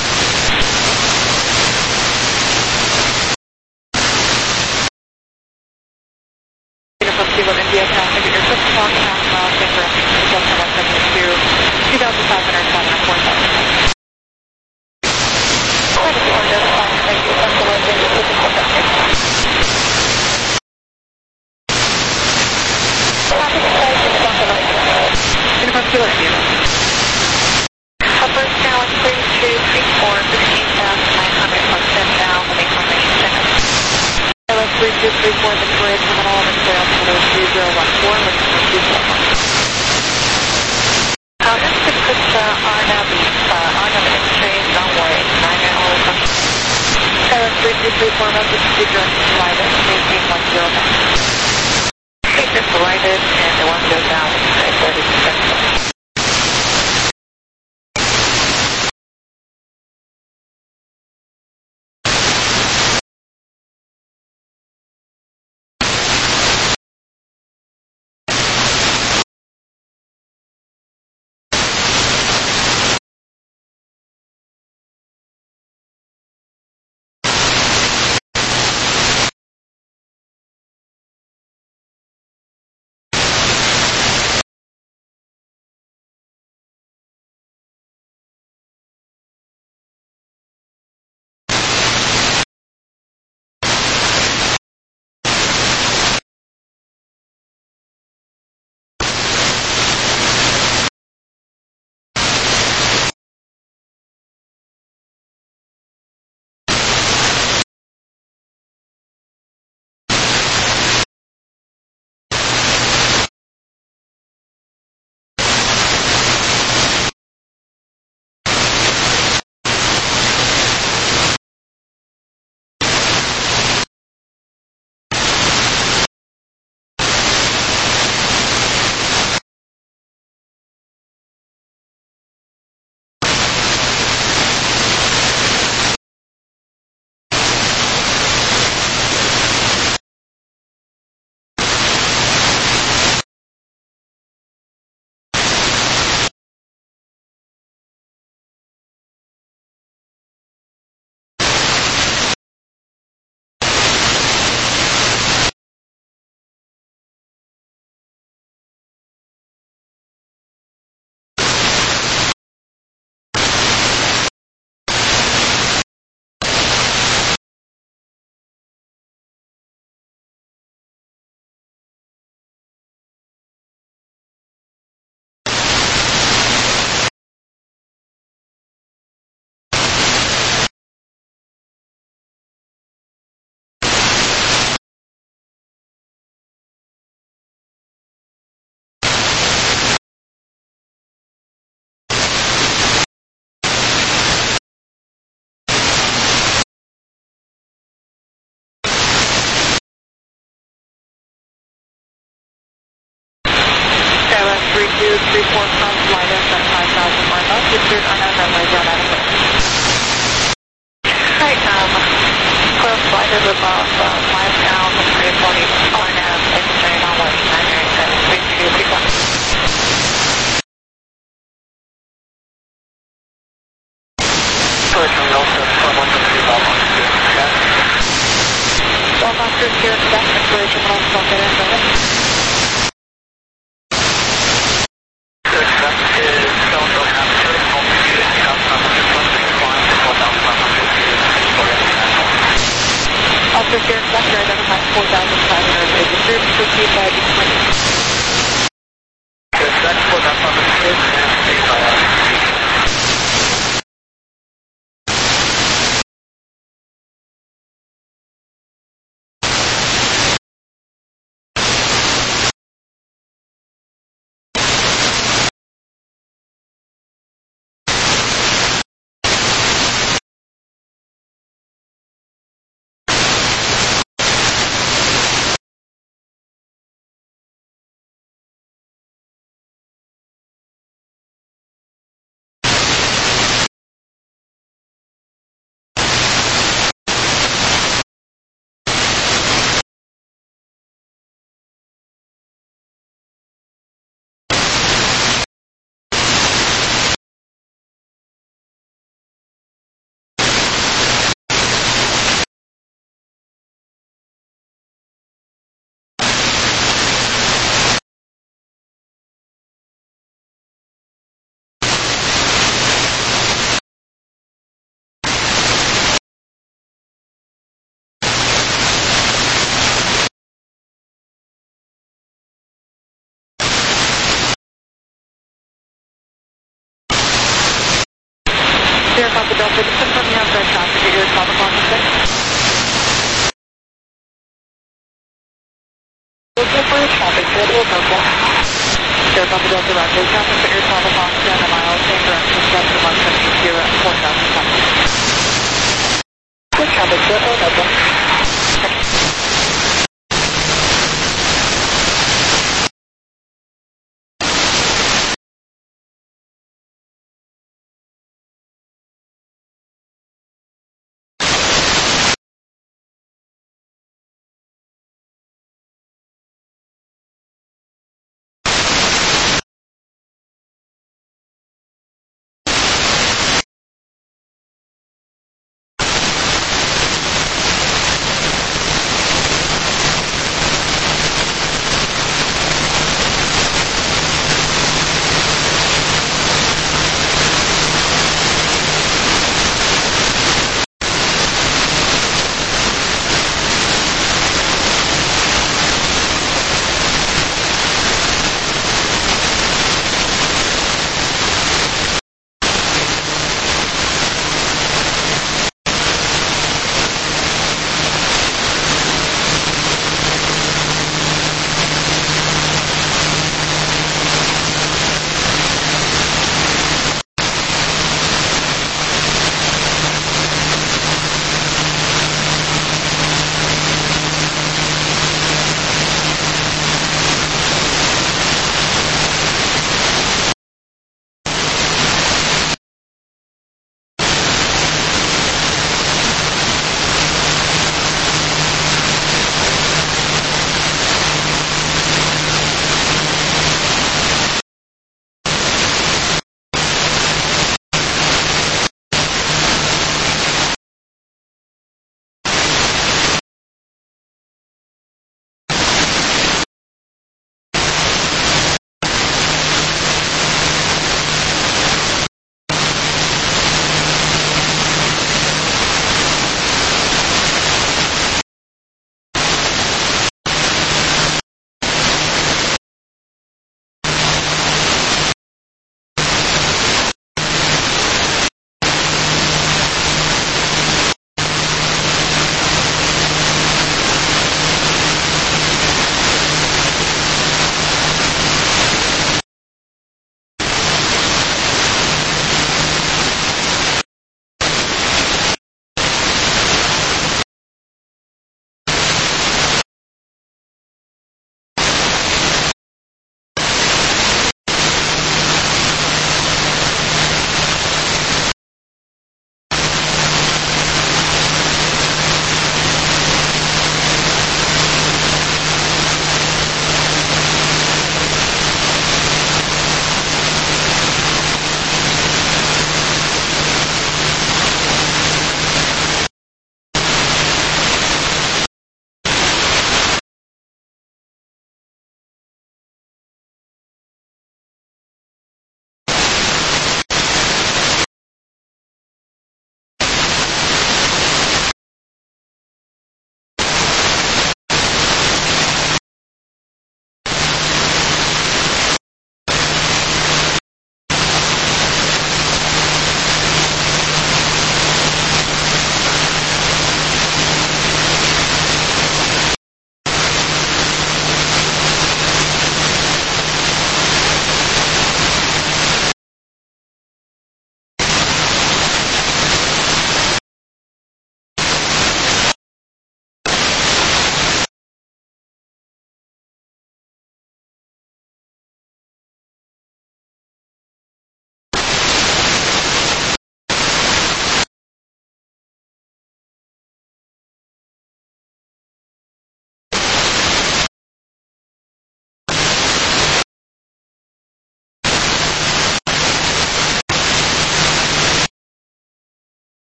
Kilo India traffic at your six o'clock, half mile, same direction, just one seventy-two, two thousand five hundred, seven or four thousand. Thank you, Central India, traffic station, Central India. Uniform Kilo India. Upper challenge three two three four, sixteen thousand nine hundred, plus ten down, the main formation center. three two three four, Victoria Terminal, Victoria Terminal two zero one four, looking for two four one. three four one, this is the direction to Lyden, maintain one zero nine. Take this to Lyden, and the one goes down at thirty percent. three two three four from Lyden at five thousand northbound, secured unknown runway zero nine four. Right, um, close Lyden above uh, five down, three forty, R N F, engineering on one nine nine seven, three two three one. Collision Delta, four one three five one two, okay. Golf Oscar zero, Quebec, exploration one, Delta, and Delta. Officer Sierra Sector identified four thousand five hundred registered, proceed by the twenty. Good, that's four thousand five hundred and proceed by us. Sierra Papa Delta, just confirm you have the traffic at your twelve o'clock six. Looking for your traffic, Sierra Papa Delta. Sierra Papa Delta, Roger, traffic at your twelve o'clock six.